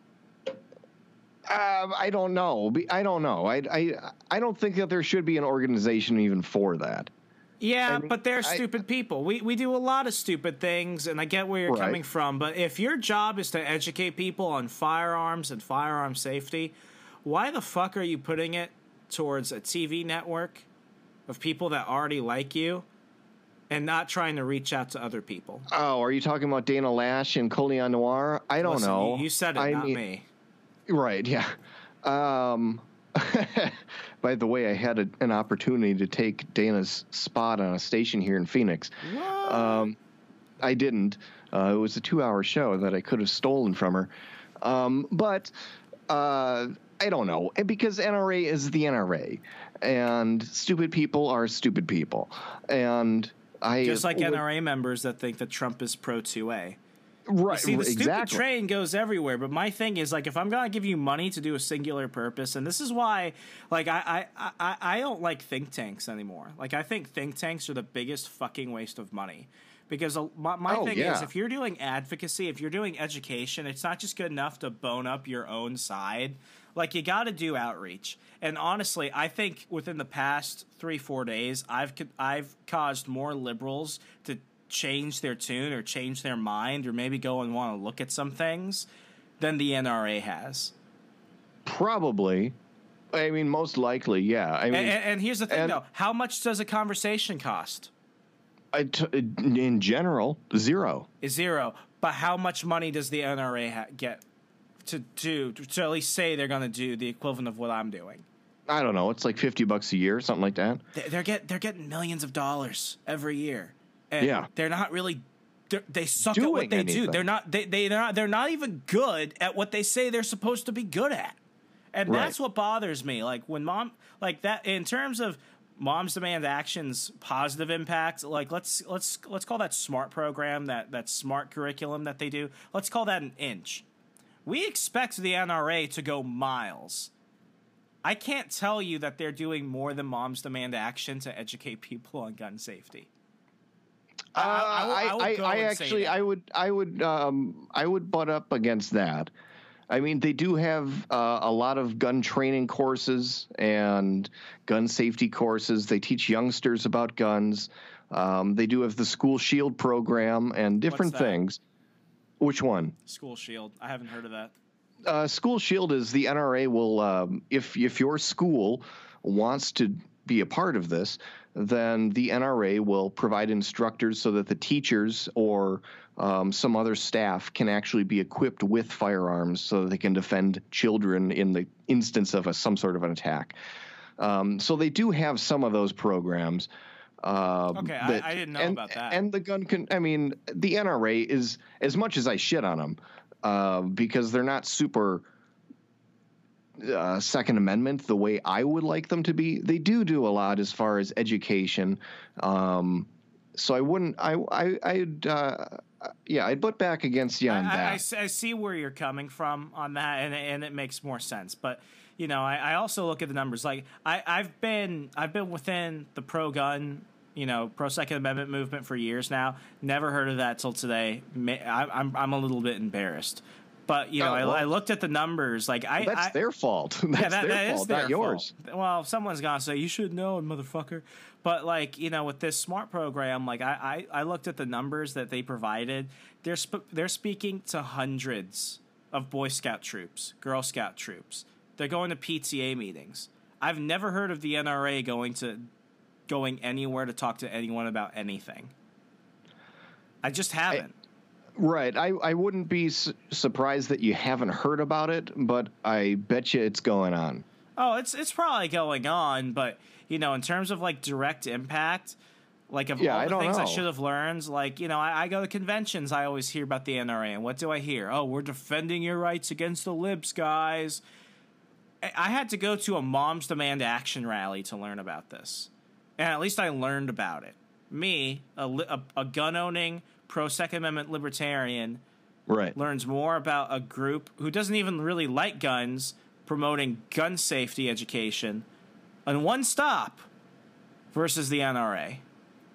Um, I don't know. Be- I don't know. I, I, I don't think that there should be an organization even for that. Yeah, I mean, but they're I- stupid people. We we do a lot of stupid things, and I get where you're Right. coming from. But if your job is to educate people on firearms and firearm safety, why the fuck are you putting it towards a T V network of people that already like you and not trying to reach out to other people? Oh, are you talking about Dana Lash and Colion Noir? I don't Listen, know. You, you said it, I not mean, me. Right, yeah. Um, by the way, I had a, an opportunity to take Dana's spot on a station here in Phoenix. What? Um, I didn't. Uh, it was a two-hour show that I could have stolen from her. Um, but uh, I don't know, because N R A is the N R A, and stupid people are stupid people. And I Just like N R A members that think that Trump is pro two A. Right, See, the stupid exactly. train goes everywhere, but my thing is, like, if I'm going to give you money to do a singular purpose, and this is why, like, I, I, I, I don't like think tanks anymore. Like, I think think tanks are the biggest fucking waste of money. Because uh, my, my Oh, thing yeah. is, if you're doing advocacy, if you're doing education, it's not just good enough to bone up your own side. Like, you got to do outreach. And honestly, I think within the past three, four days, I've I've caused more liberals to change their tune or change their mind or maybe go and want to look at some things than the N R A has. Probably. I mean, most likely, yeah. I mean, And, and, and here's the thing, and- though. How much does a conversation cost? I t- in general, zero. Is zero. But how much money does the N R A ha- get to do to at least say they're going to do the equivalent of what I'm doing? I don't know. It's like fifty bucks a year, something like that. They- They're get they're getting millions of dollars every year, and Yeah. they're not really. they're- They suck at Doing what they do. anything. They're not. They they they're not. They're not even good at what they say they're supposed to be good at, and Right. that's what bothers me. Like when mom, like that in terms of Moms Demand Action's positive impact. Like let's let's let's call that SMART program, that that SMART curriculum that they do. Let's call that an inch. We expect the N R A to go miles. I can't tell you that they're doing more than Moms Demand Action to educate people on gun safety. Uh, I- I- I would I, go I and say actually, that. I would, I would, um, I would butt up against that. I mean, they do have uh, a lot of gun training courses and gun safety courses. They teach youngsters about guns. Um, they do have the School Shield program and different What's that? things. Which one? School Shield. I haven't heard of that. Uh, School Shield is the N R A will, um, if if your school wants to be a part of this, then the N R A will provide instructors so that the teachers or um, some other staff can actually be equipped with firearms so that they can defend children in the instance of a, some sort of an attack. Um, so they do have some of those programs. Um, Okay, I- I didn't know and, about that. And the gun can, I mean, the N R A is, as much as I shit on them, uh, because they're not super uh, Second Amendment the way I would like them to be. They do do a lot as far as education. Um, so I wouldn't, I, I, I'd, uh, yeah, I'd butt back against you on I, I- that. I s- I see where you're coming from on that, and and it makes more sense. But you know, I, I also look at the numbers. Like I, I've been I've been within the pro gun, you know, pro Second Amendment movement for years now. Never heard of that till today. Ma- I, I'm I'm a little bit embarrassed. But you know, Oh, well- I, I looked at the numbers. Like I, That's I, their fault. That's yeah, that, their that is fault, their not yours. fault. Well, someone's gonna say you should know, motherfucker. But like you know, with this SMART program, like I, I, I looked at the numbers that they provided. They're sp- they're speaking to hundreds of Boy Scout troops, Girl Scout troops. They're going to P T A meetings. I've never heard of the N R A going to going anywhere to talk to anyone about anything. I just haven't. Right. I, I wouldn't be su- surprised that you haven't heard about it, but I bet you it's going on. Oh, it's it's probably going on, but you know, in terms of like direct impact, like of Yeah, all I the don't things I know. should have learned, like you know, I, I go to conventions, I always hear about the N R A, and what do I hear? Oh, we're defending your rights against the libs, guys. I, I had to go to a Moms Demand Action rally to learn about this, and at least I learned about it. Me, a, li- a, a gun-owning, pro-Second Amendment libertarian, Right. learns more about a group who doesn't even really like guns promoting gun safety education on one stop versus the N R A.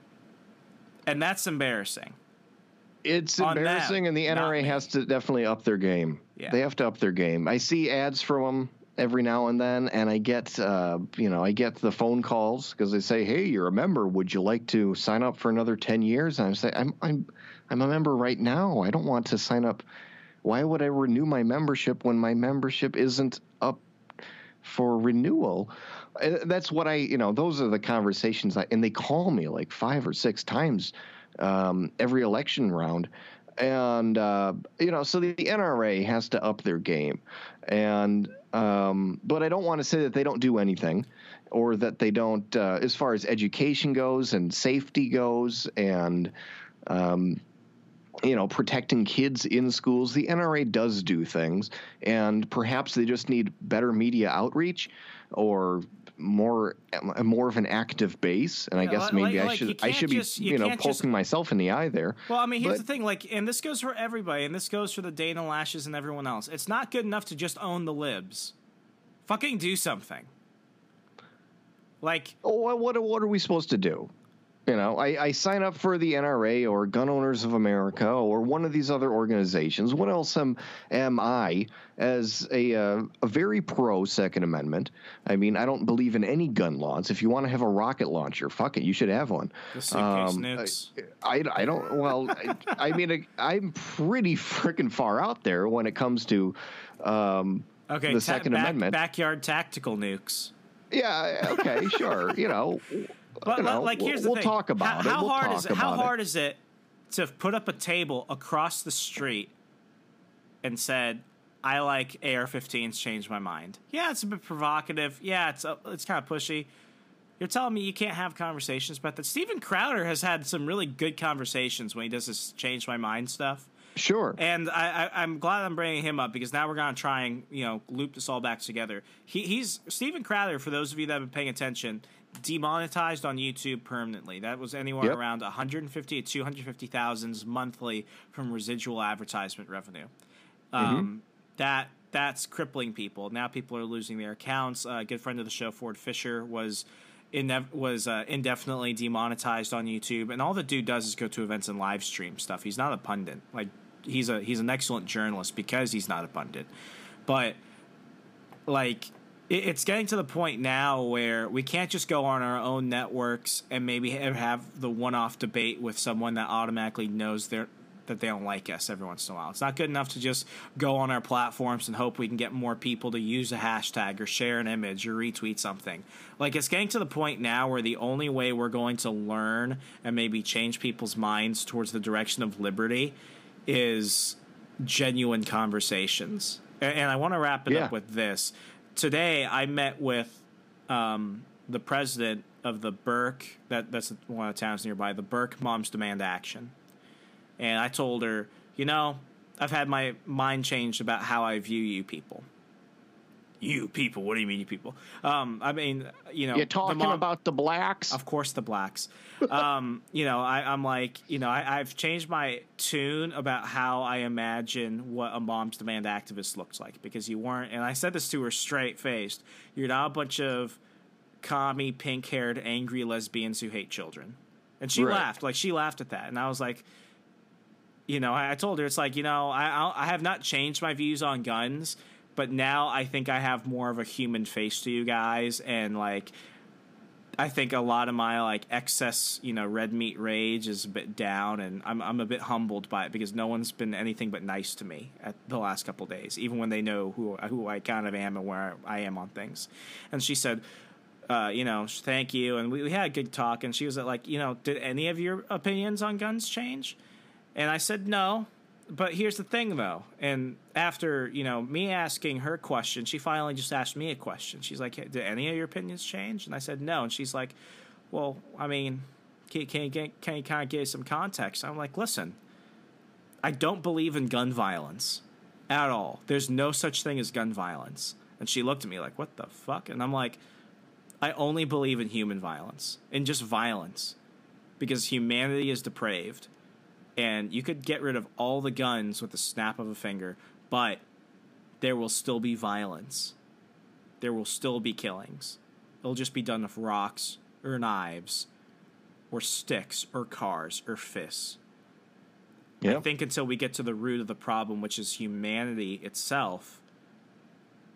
And that's embarrassing. It's On embarrassing, them, and the N R A not me. has to definitely up their game. Yeah. They have to up their game. I see ads from them every now and then, and I get, uh, you know, I get the phone calls because they say, "Hey, you're a member. Would you like to sign up for another ten years?" And I say, "I'm, I'm, I'm a member right now. I don't want to sign up. Why would I renew my membership when my membership isn't up for renewal?" That's what I, you know, those are the conversations. I, and they call me like five or six times um, every election round. And, uh, you know, so the, the N R A has to up their game. And, um, but I don't want to say that they don't do anything or that they don't, uh, as far as education goes and safety goes and, um, you know, protecting kids in schools. The N R A does do things, and perhaps they just need better media outreach or more more of an active base. And yeah, I guess like, maybe like, I should I should just, be you, you know poking just, myself in the eye there. Well, I mean, here's but, the thing, like, and this goes for everybody, and this goes for the Dana Lashes and everyone else. It's not good enough to just own the libs. Fucking do something. Like, oh, what what are we supposed to do? You know, I, I sign up for the N R A or Gun Owners of America or one of these other organizations. What else am, am I as a, uh, a very pro Second Amendment? I mean, I don't believe in any gun laws. If you want to have a rocket launcher, fuck it, you should have one. The suitcase um, nukes. I, I don't, well, I, I mean, I'm pretty freaking far out there when it comes to um, okay, the ta- Second back, Amendment. Backyard tactical nukes. Yeah, okay, sure, you know. But you know, like, here's we'll, the thing: we'll talk about how, it. How we'll hard talk is it? How about hard it. is it to put up a table across the street and said, "I like A R fifteens. Changed my mind." Yeah, it's a bit provocative. Yeah, it's a, it's kind of pushy. You're telling me you can't have conversations about that? Steven Crowder has had some really good conversations when he does this change my mind stuff. Sure. And I, I, I'm glad I'm bringing him up because now we're going to try and, you know, loop this all back together. He, he's Steven Crowder, for those of you that have been paying attention, demonetized on YouTube permanently. That was anywhere yep. around one hundred fifty to two hundred fifty thousand monthly from residual advertisement revenue. Um, mm-hmm. That that's crippling people. Now people are losing their accounts. Uh, a good friend of the show, Ford Fisher, was in, was uh, indefinitely demonetized on YouTube. And all the dude does is go to events and live stream stuff. He's not a pundit. Like he's a he's an excellent journalist because he's not a pundit. But like. It's getting to the point now where we can't just go on our own networks and maybe have the one-off debate with someone that automatically knows they're, that they don't like us every once in a while. It's not good enough to just go on our platforms and hope we can get more people to use a hashtag or share an image or retweet something. Like, it's getting to the point now where the only way we're going to learn and maybe change people's minds towards the direction of liberty is genuine conversations. And I want to wrap it yeah. up with this. Today, I met with um, the president of the Burke, that, that's one of the towns nearby, the Burke Moms Demand Action. And I told her, you know, I've had my mind changed about how I view you people. You people? What do you mean, you people? Um, I mean, you know. You're talking mom, about the blacks? Of course, the blacks. um, you know, I, I'm like, you know, I, I've changed my tune about how I imagine what a Moms Demand activist looks like. Because you weren't, and I said this to her straight-faced, you're not a bunch of commie, pink-haired, angry lesbians who hate children. And she right. laughed. Like, she laughed at that. And I was like, you know, I, I told her, it's like, you know, I, I have not changed my views on guns, but now I think I have more of a human face to you guys, and like I think a lot of my like excess, you know, red meat rage is a bit down, and I'm I'm a bit humbled by it because no one's been anything but nice to me at the last couple of days, even when they know who who I kind of am and where I am on things. And she said, uh, you know, thank you, and we, we had a good talk, and she was like, you know, did any of your opinions on guns change? And I said no. But here's the thing, though. And after, you know, me asking her question, she finally just asked me a question. She's like, did any of your opinions change? And I said no. And she's like, well, I mean, can, can, you, get, can you kind of give some context? I'm like, listen, I don't believe in gun violence at all. There's no such thing as gun violence. And she looked at me like, what the fuck? And I'm like, I only believe in human violence, in just violence, because humanity is depraved. And you could get rid of all the guns with the snap of a finger, but there will still be violence. There will still be killings. It'll just be done with rocks or knives or sticks or cars or fists. Yep. I think until we get to the root of the problem, which is humanity itself,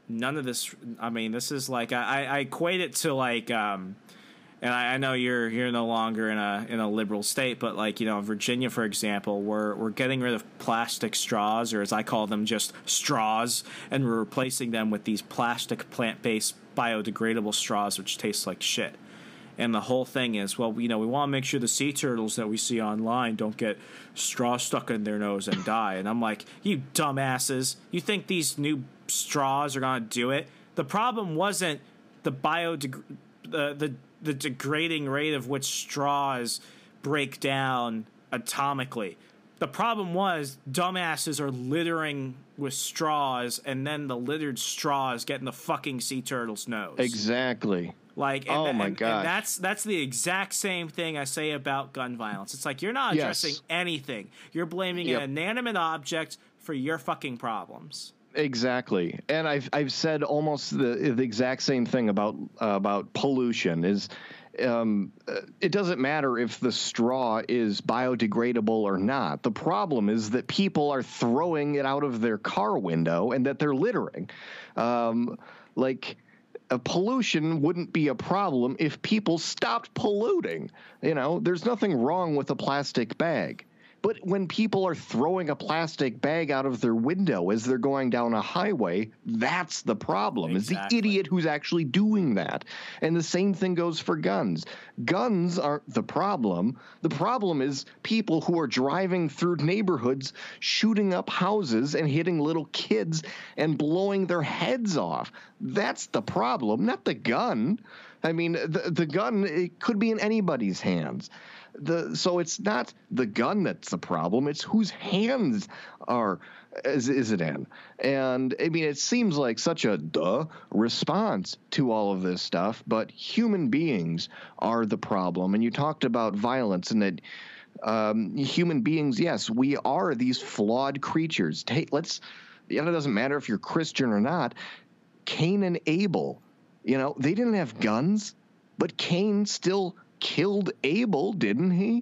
none of this. I mean, this is like I, I equate it to like, um, and I, I know you're you're no longer in a in a liberal state, but like you know, Virginia, for example, we're we're getting rid of plastic straws, or as I call them, just straws, and we're replacing them with these plastic plant-based biodegradable straws, which taste like shit. And the whole thing is, well, you know, we want to make sure the sea turtles that we see online don't get straw stuck in their nose and die. And I'm like, you dumbasses, you think these new straws are going to do it? The problem wasn't the biodeg- the, the the degrading rate of which straws break down atomically. The problem was dumbasses are littering with straws, and then the littered straws get in the fucking sea turtle's nose. Exactly. Like, and, oh my and, god, and that's that's the exact same thing I say about gun violence. It's like you're not addressing yes. anything. You're blaming yep. an inanimate object for your fucking problems. Exactly, and I've I've said almost the the exact same thing about uh, about pollution. Is um, it doesn't matter if the straw is biodegradable or not. The problem is that people are throwing it out of their car window and that they're littering, um, like. Uh, pollution wouldn't be a problem if people stopped polluting. You know, there's nothing wrong with a plastic bag. But when people are throwing a plastic bag out of their window as they're going down a highway, that's the problem. Exactly. Is the idiot who's actually doing that. And the same thing goes for guns. Guns aren't the problem. The problem is people who are driving through neighborhoods, shooting up houses and hitting little kids and blowing their heads off. That's the problem, not the gun. I mean, the, the gun, it could be in anybody's hands. The, so it's not the gun that's the problem. It's whose hands are is, is it in. And, I mean, it seems like such a duh response to all of this stuff, but human beings are the problem. And you talked about violence and that um, human beings, yes, we are these flawed creatures. Take, let's, you know, it doesn't matter if you're Christian or not. Cain and Abel, you know, they didn't have guns, but Cain still killed Abel, didn't he?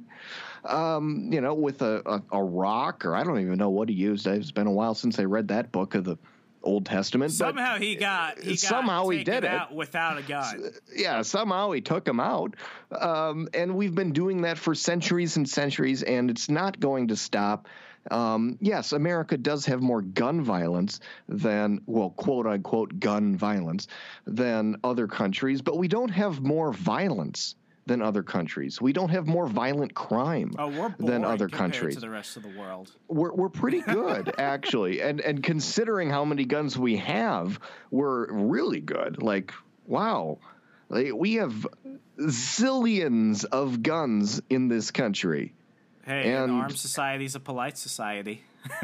Um, you know, with a, a, a rock, or I don't even know what he used. It's been a while since I read that book of the Old Testament. Somehow he got he got somehow he did out it without a gun. Yeah, somehow he took him out, um, and we've been doing that for centuries and centuries, and it's not going to stop. Um, yes, America does have more gun violence than, well, quote unquote, gun violence than other countries, but we don't have more violence than other countries. We don't have more violent crime oh, we're than other compared countries. To the rest of the world, we're we're pretty good actually, and and considering how many guns we have, we're really good. Like, wow, like, we have zillions of guns in this country. Hey, and an armed society is a polite society.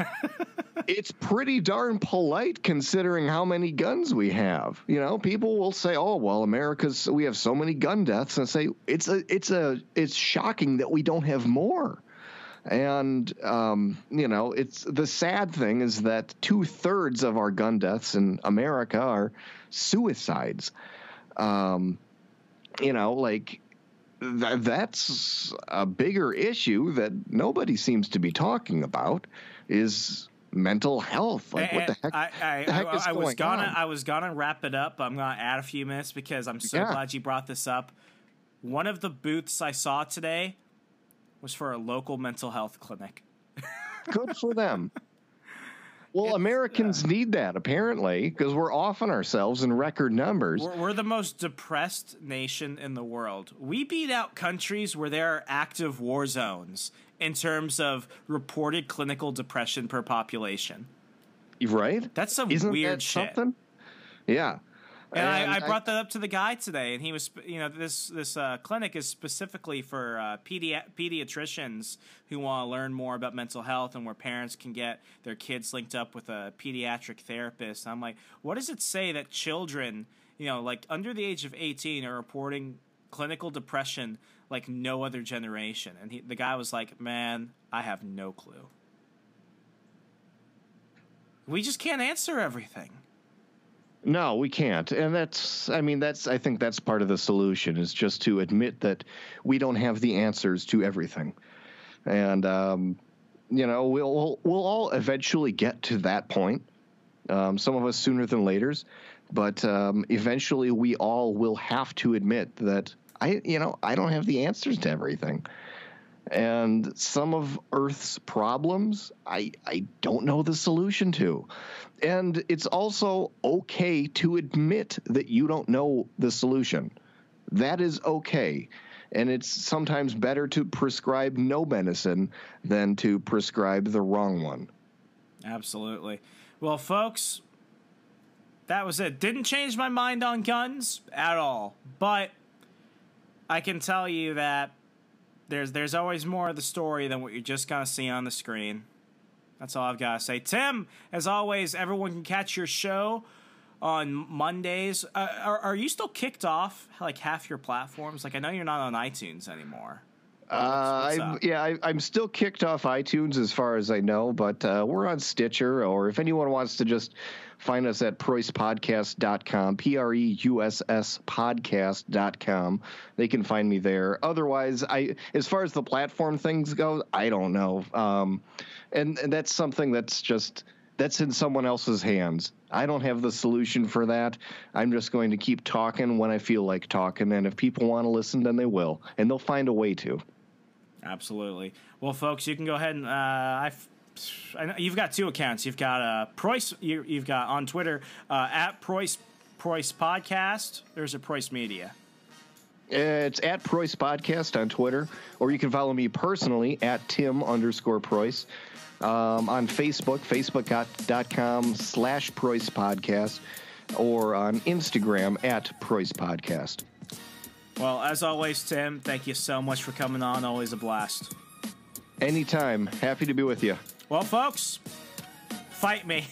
It's pretty darn polite considering how many guns we have. You know, people will say, "Oh, well, America's we have so many gun deaths," and I say it's a it's a it's shocking that we don't have more. And um, you know, it's the sad thing is that two thirds of our gun deaths in America are suicides. Um, you know, like. Th- that's a bigger issue that nobody seems to be talking about is mental health. Like, and, what the heck, I, I, the heck I, is I going was gonna, on? I was gonna wrap it up. I'm gonna add a few minutes because I'm so yeah. glad you brought this up. One of the booths I saw today was for a local mental health clinic. Good for them. Well, it's, Americans uh, need that, apparently, because we're offing ourselves in record numbers. We're, we're the most depressed nation in the world. We beat out countries where there are active war zones in terms of reported clinical depression per population. Right? That's some Isn't weird that shit. Something? Yeah. And, and I, I brought that up to the guy today, and he was, you know, this this uh, clinic is specifically for uh, pedi- pediatricians who want to learn more about mental health and where parents can get their kids linked up with a pediatric therapist. And I'm like, what does it say that children, you know, like under the age of eighteen are reporting clinical depression like no other generation? And he, the guy was like, man, I have no clue. We just can't answer everything. No, we can't. And that's, I mean, that's, I think that's part of the solution is just to admit that we don't have the answers to everything. And, um, you know, we'll, we'll all eventually get to that point. Um, some of us sooner than later, But um, eventually, we all will have to admit that I, you know, I don't have the answers to everything. And some of Earth's problems, I, I don't know the solution to. And it's also okay to admit that you don't know the solution. That is okay. And it's sometimes better to prescribe no medicine than to prescribe the wrong one. Absolutely. Well, folks, that was it. Didn't change my mind on guns at all. But I can tell you that There's there's always more of the story than what you're just going to see on the screen. That's all I've got to say. Tim, as always, everyone can catch your show on Mondays. Uh, are, are you still kicked off, like, half your platforms? Like, I know you're not on iTunes anymore. Uh, I, yeah, I, I'm still kicked off iTunes as far as I know, but uh, we're on Stitcher, or if anyone wants to just find us at preuss podcast dot com, P R E U S S podcast dot com. They can find me there. Otherwise, I as far as the platform things go, I don't know. Um, and, and that's something that's just, that's in someone else's hands. I don't have the solution for that. I'm just going to keep talking when I feel like talking, and if people want to listen, then they will, and they'll find a way to. Absolutely. Well, folks, you can go ahead and uh, I've, I know you've got two accounts. You've got uh, Preuss. You, you've got on Twitter uh, at Preuss Preuss Podcast. There's a Preuss Media. It's at Preuss Podcast on Twitter, or you can follow me personally at Tim underscore Preuss um, on Facebook, facebook.com slash Preuss Podcast, or on Instagram at Preuss Podcast. Well, as always, Tim, thank you so much for coming on. Always a blast. Anytime. Happy to be with you. Well, folks, fight me.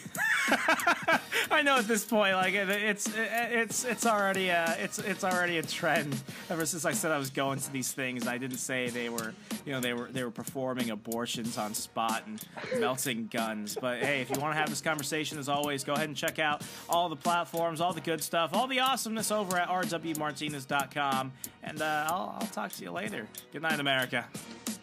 I know at this point, like it's it's it's already a, it's it's already a trend. Ever since I said I was going to these things, I didn't say they were, you know, they were they were performing abortions on spot and melting guns. But hey, if you want to have this conversation, as always, go ahead and check out all the platforms, all the good stuff, all the awesomeness over at r w martinez dot com. And uh, I'll I'll talk to you later. Good night, America.